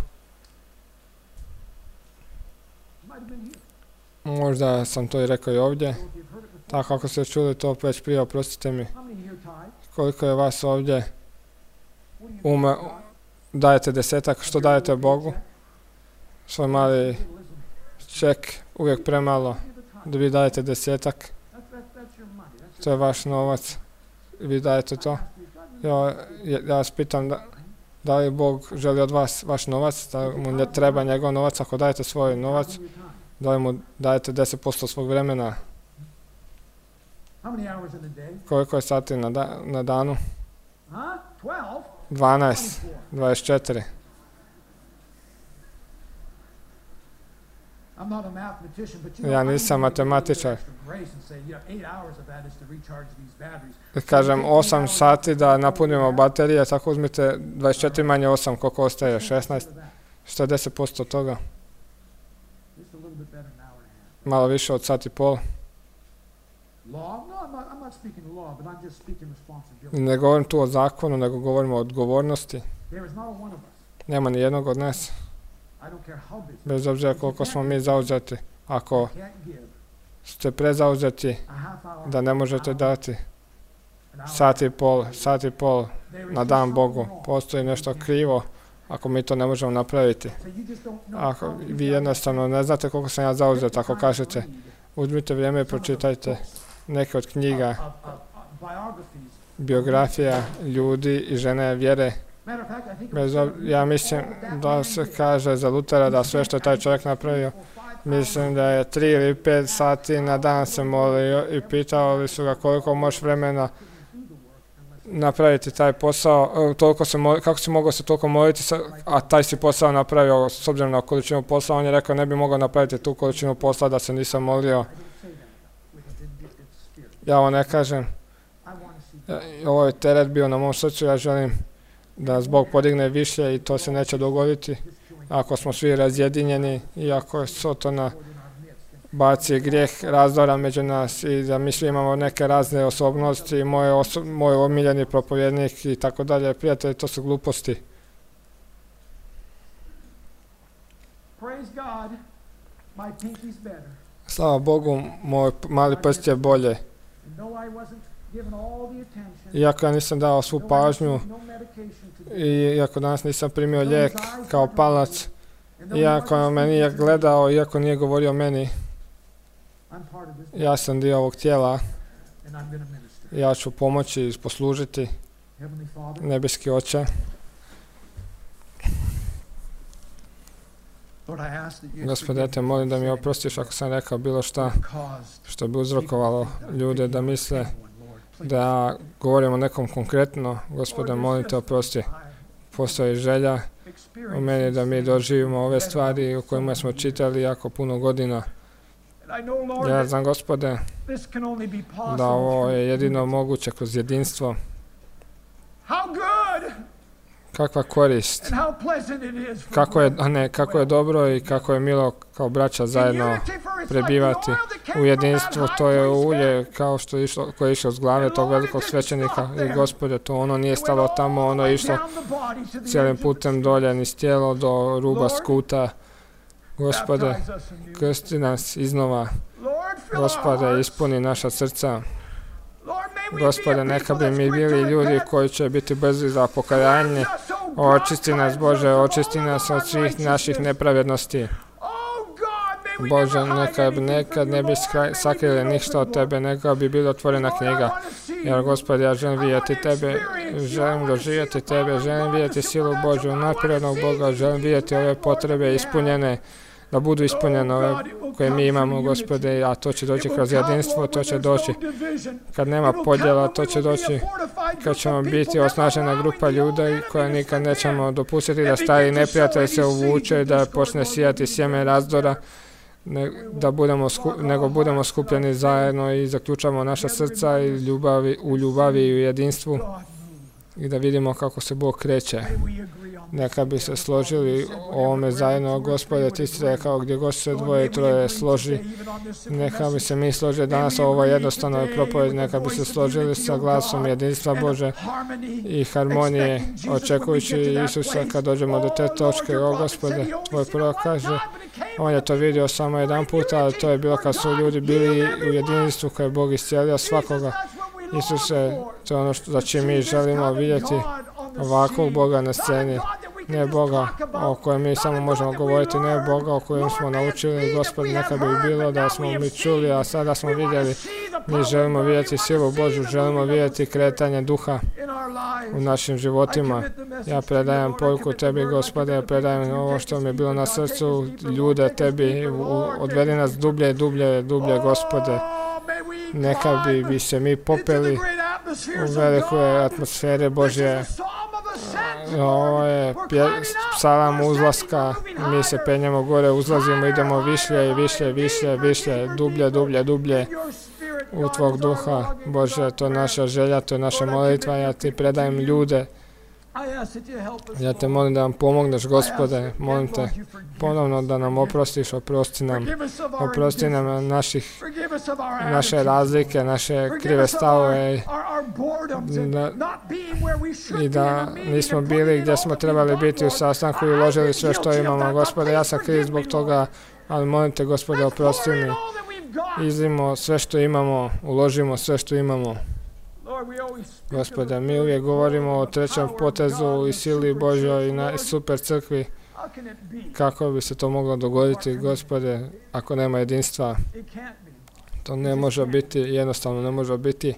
Možda sam to i rekao i ovdje. Tako ako ste čuli to već prije, oprostite mi. Koliko je vas ovdje ume, dajete desetak, što dajete Bogu? Svoj mali ček, uvijek premalo. da vi dajete desetak, to je vaš novac, vi dajete to. Ja, ja vas pitam da, da li Bog želi od vas vaš novac, da mu ne treba njegov novac, ako dajete svoj novac, da li mu dajete deset posto svog vremena. Koliko je sati na, da, na danu? dvanaest, dvadeset četiri. Ja nisam matematičar. Kažem osam sati da napunimo baterije, tako uzmite dvadeset četiri manje osam, koliko ostaje? šesnaest? Što je deset posto toga? Malo više od sat i pol. Ne govorim tu o zakonu, nego govorimo o odgovornosti. Nema ni jednog od nas. Bez obzira koliko smo mi zauzeti. Ako ste prezauzeti da ne možete dati sat i pol, sat i pol na dan Bogu, postoji nešto krivo ako mi to ne možemo napraviti. Ako vi jednostavno ne znate koliko sam ja zauzet, ako kažete uzmite vrijeme i pročitajte neke od knjiga, biografija ljudi i žene vjere. Bez ob... Ja mislim da se kaže za Lutera da sve što je taj čovjek napravio, mislim da je tri ili pet sati na dan se molio i pitao li su ga koliko možeš vremena napraviti taj posao, toliko se moli, kako si mogao se toliko moliti, a taj si posao napravio s obzirom na količinu posla. On je rekao ne bi mogao napraviti tu količinu posla da se nisam molio. Ja ovo ne kažem. Ovo je teret bio na mom srcu, ja želim da Bog podigne više i to se neće dogoditi ako smo svi razjedinjeni i ako Sotona baci grijeh razdora među nas i da mi svi imamo neke razne osobnosti, moj, oso, moj omiljeni propovjednik i tako dalje. Prijatelji, to su gluposti. Slava Bogu, moj mali prst je bolje. Iako ja nisam dao svu pažnju, iako danas nisam primio lijek kao palac, iako me nije gledao, iako nije govorio o meni, ja sam dio ovog tijela, ja ću pomoći i poslužiti. Nebeski Oče, Gospode, ja te molim da mi oprostiš ako sam rekao bilo šta što bi uzrokovalo ljude da misle da govorimo nekom konkretno. Gospode, molim te oprosti. Postoji želja u meni da mi doživimo ove stvari o kojima smo čitali jako puno godina. Ja znam, Gospode, da ovo je jedino moguće kroz jedinstvo. Kakva korist, kako je, a ne, kako je dobro i kako je milo kao braća zajedno prebivati u jedinstvu. To je ulje kao što je išlo, koje je išlo s glave tog velikog svećenika. I Gospode, to ono nije stalo tamo, ono je išlo cijelim putem dolje, niz tijelo do ruba skuta. Gospode, krsti nas iznova. Gospode, ispuni naša srca. Gospode, neka bi mi bili ljudi koji će biti brzi za pokajanje. Očisti nas, Bože, očisti nas od svih naših nepravednosti. Bože, neka bi nekad ne bi sakrili ništa od Tebe, neka bi bila otvorena knjiga. Jer, Gospode, ja želim vidjeti Tebe, želim doživjeti Tebe, želim vidjeti silu Božju, naprijednog Boga, želim vidjeti ove potrebe ispunjene, da budu ispunjene ove koje mi imamo, Gospode, a to će doći kroz jedinstvo, to će doći kad nema podjela, to će doći kad ćemo biti osnažena grupa ljudi koja nikad nećemo dopustiti da stari neprijatelj se uvuče i da počne sijati sjeme razdora, ne, da budemo sku, nego budemo skupljeni zajedno i zaključamo naša srca i ljubavi, u ljubavi i u jedinstvu i da vidimo kako se Bog kreće. Neka bi se složili o ovome zajedno, Gospode, Ti si rekao gdje god se dvoje i troje složi, neka bi se mi složili danas o ovoj jednostavnoj propovedi, neka bi se složili sa glasom jedinstva Bože i harmonije, očekujući Isusa kad dođemo do te točke. O Gospode, Tvoj prorok kaže, on je to vidio samo jedan put, ali to je bilo kad su ljudi bili u jedinstvu, kad je Bog iscijelio svakoga. Isuse, to je ono što, za čim mi želimo vidjeti ovakvog Boga na sceni. ne Boga o kojem mi samo možemo govoriti, ne Boga o kojem smo naučili. Gospod, neka bi bilo da smo mi čuli, a sada smo vidjeli. Mi želimo vidjeti silu Božju, želimo vidjeti kretanje duha u našim životima. Ja predajem poruku tebi, Gospode, ja predajem ovo što mi je bilo na srcu, ljude tebi, odvedi nas dublje, dublje, dublje, Gospode. Neka bi, bi se mi popeli u velikoj atmosfere Božje. Ovo je psalam uzlaska, mi se penjamo gore, uzlazimo, idemo višlje i višlje, višlje, višlje, dublje, dublje, dublje u tvog duha. Bože, to je naša želja, to je naša molitva, ja ti predajem ljude. Ja te molim da nam pomogneš, Gospode, molim te ponovno da nam oprostiš, oprosti nam, oprosti nam naših, naše razlike, naše krive stavove da, i da nismo bili gdje smo trebali biti u sastanku i uložili sve što imamo. Gospode, ja sam kriv zbog toga, ali molim te, Gospode, oprosti mi. Izlimo sve što imamo, uložimo sve što imamo. Gospode, mi uvijek govorimo o trećem potezu i sili Božjoj i na super crkvi. Kako bi se to moglo dogoditi, Gospode, ako nema jedinstva? To ne može biti, jednostavno ne može biti.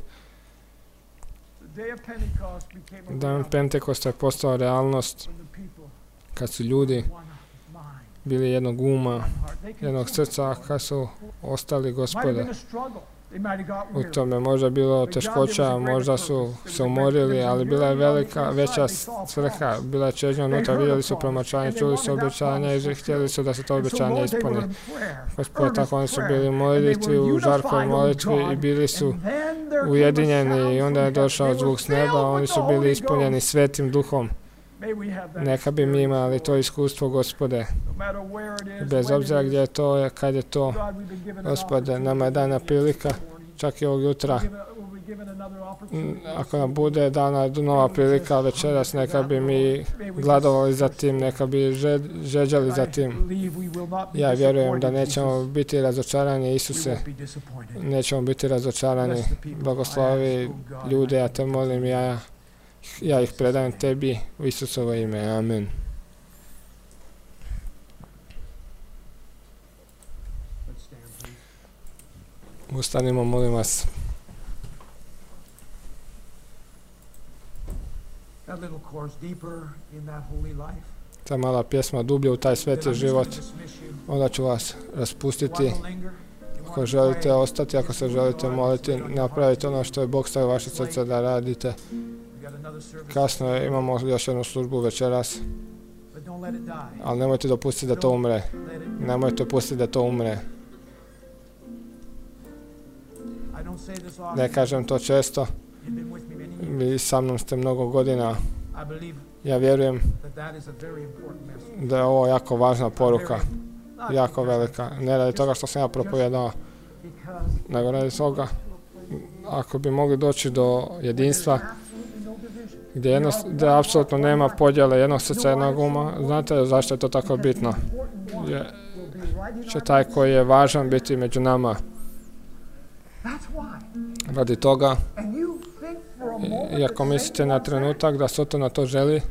Dan Pentekosta je postao realnost kad su ljudi bili jednog uma, jednog srca, kad su ostali, Gospode. U tome možda bilo teškoća, možda su se umorili, ali bila je velika, veća svrha, bila je čežnja unutra, vidjeli su promačanje, čuli su obećanja i htjeli su da se to obećanje ispuni. Gospod, tako oni su bili u molitvi, u žarkoj molitvi i bili su ujedinjeni i onda je došao zvuk s neba, oni su bili ispunjeni Svetim Duhom. Neka bi mi imali to iskustvo, Gospode. Bez obzira gdje je to, kad je to, Gospode, nama je dana prilika, čak i ovog jutra. Ako nam bude dana nova prilika večeras, neka bi mi gladovali za tim, neka bi žeđali za tim. Ja vjerujem da nećemo biti razočarani, Isuse. Nećemo biti razočarani. Blagoslovi ljude, ja te molim, ja Ja ih predajem tebi u Isusovo ime. Amen. Ustanimo, molim vas. Ta mala pjesma dublje u taj sveti život. Onda ću vas raspustiti. Ako želite ostati, ako se želite moliti, napravite ono što je Bog stavio u vaše srce da radite. Kasno je, imamo još jednu službu večeras, ali nemojte dopustiti da to umre. Nemojte dopustiti da to umre. Ne kažem to često. Vi sa mnom ste mnogo godina. Ja vjerujem da je ovo jako važna poruka. Jako velika. Ne radi toga što sam ja propovijedao, nego radi toga ako bi mogli doći do jedinstva, gdje, jedno, gdje apsolutno nema podjele jednog srca, jednog uma. Znate zašto je to tako bitno? Je, će taj koji je važan biti među nama. Radi toga, i ako mislite na trenutak da Sotona to želi,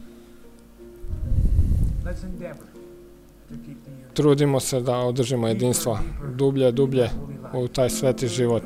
trudimo se da održimo jedinstvo dublje, dublje u taj sveti život.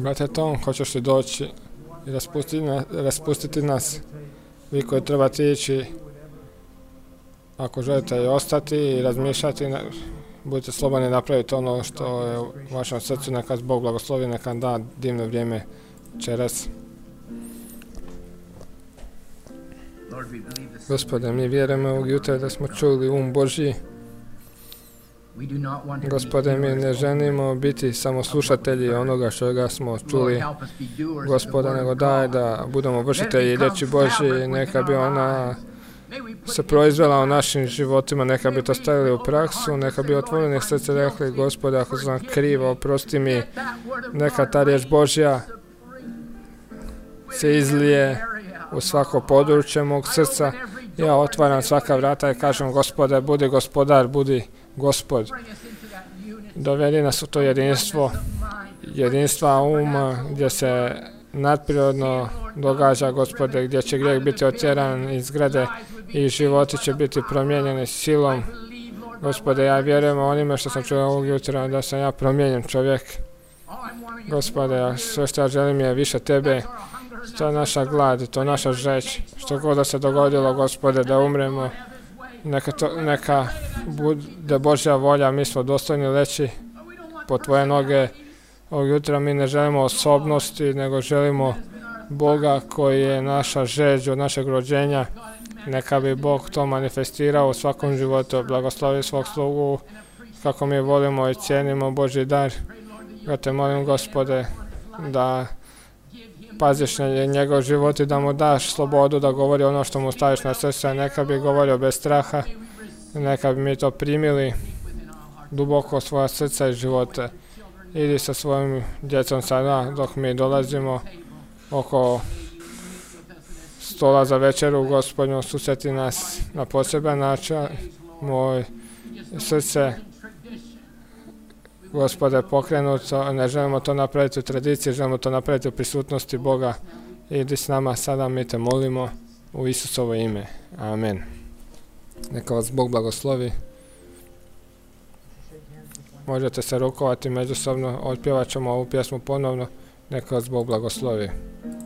Brate Tom, hoćeš li doći i raspustiti, na, raspustiti nas? Vi koji trebate ići, ako želite i ostati i razmišljati, budite slobodni napraviti ono što je u vašem srcu, neka Bog blagoslovi, neka da divno vrijeme večeras. Gospode, mi vjerujemo ovog jutra da smo čuli um Božji. Gospode, mi ne želimo biti samo slušatelji onoga što ga smo čuli. Gospode, nego daj da budemo vršitelji riječi Božji, neka bi ona se proizvela u našim životima, neka bi to stavili u praksu, neka bi otvorenih srce rekli, Gospode, ako sam krivo, oprosti mi, neka ta riječ Božja se izlije u svako područje mog srca. Ja otvaram svaka vrata i kažem, Gospode, budi gospodar, budi Gospod. Dovedi nas u to jedinstvo, jedinstva uma, gdje se nadprirodno događa, Gospode, gdje će grijeh biti otjeran iz zgrade i životi će biti promijenjeni silom. Gospode, ja vjerujem onime što sam čuo ovog jutra, da sam ja promijenjen čovjek. Gospode, sve što ja želim je više Tebe. To je naša glad, to je naša žeć. Što god da se dogodilo, Gospode, da umremo, neka, to, neka bude Božja volja, mi smo dostojni leći po Tvoje noge. Ovog jutra mi ne želimo osobnosti, nego želimo Boga koji je naša žeđ od našeg rođenja. Neka bi Bog to manifestirao u svakom životu. Blagoslovi svog slugu, kako mi volimo i cijenimo Božji dar. Ja te molim, Gospode, da paziš na njegov život i da mu daš slobodu da govori ono što mu staviš na srce. Neka bi govorio bez straha, neka bi mi to primili duboko svoja srca i živote. Idi sa svojim djecom sada dok mi dolazimo oko stola za večeru, Gospodinu, susreti nas na poseban način. Moj srce, Gospode, pokrenuto, ne želimo to napraviti u tradiciji, želimo to napraviti u prisutnosti Boga. Idi s nama sada, mi te molimo u Isusovo ime. Amen. Neka vas Bog blagoslovi. Možete se rukovati međusobno, otpjevat ćemo ovu pjesmu ponovno. Neka vas Bog blagoslovi.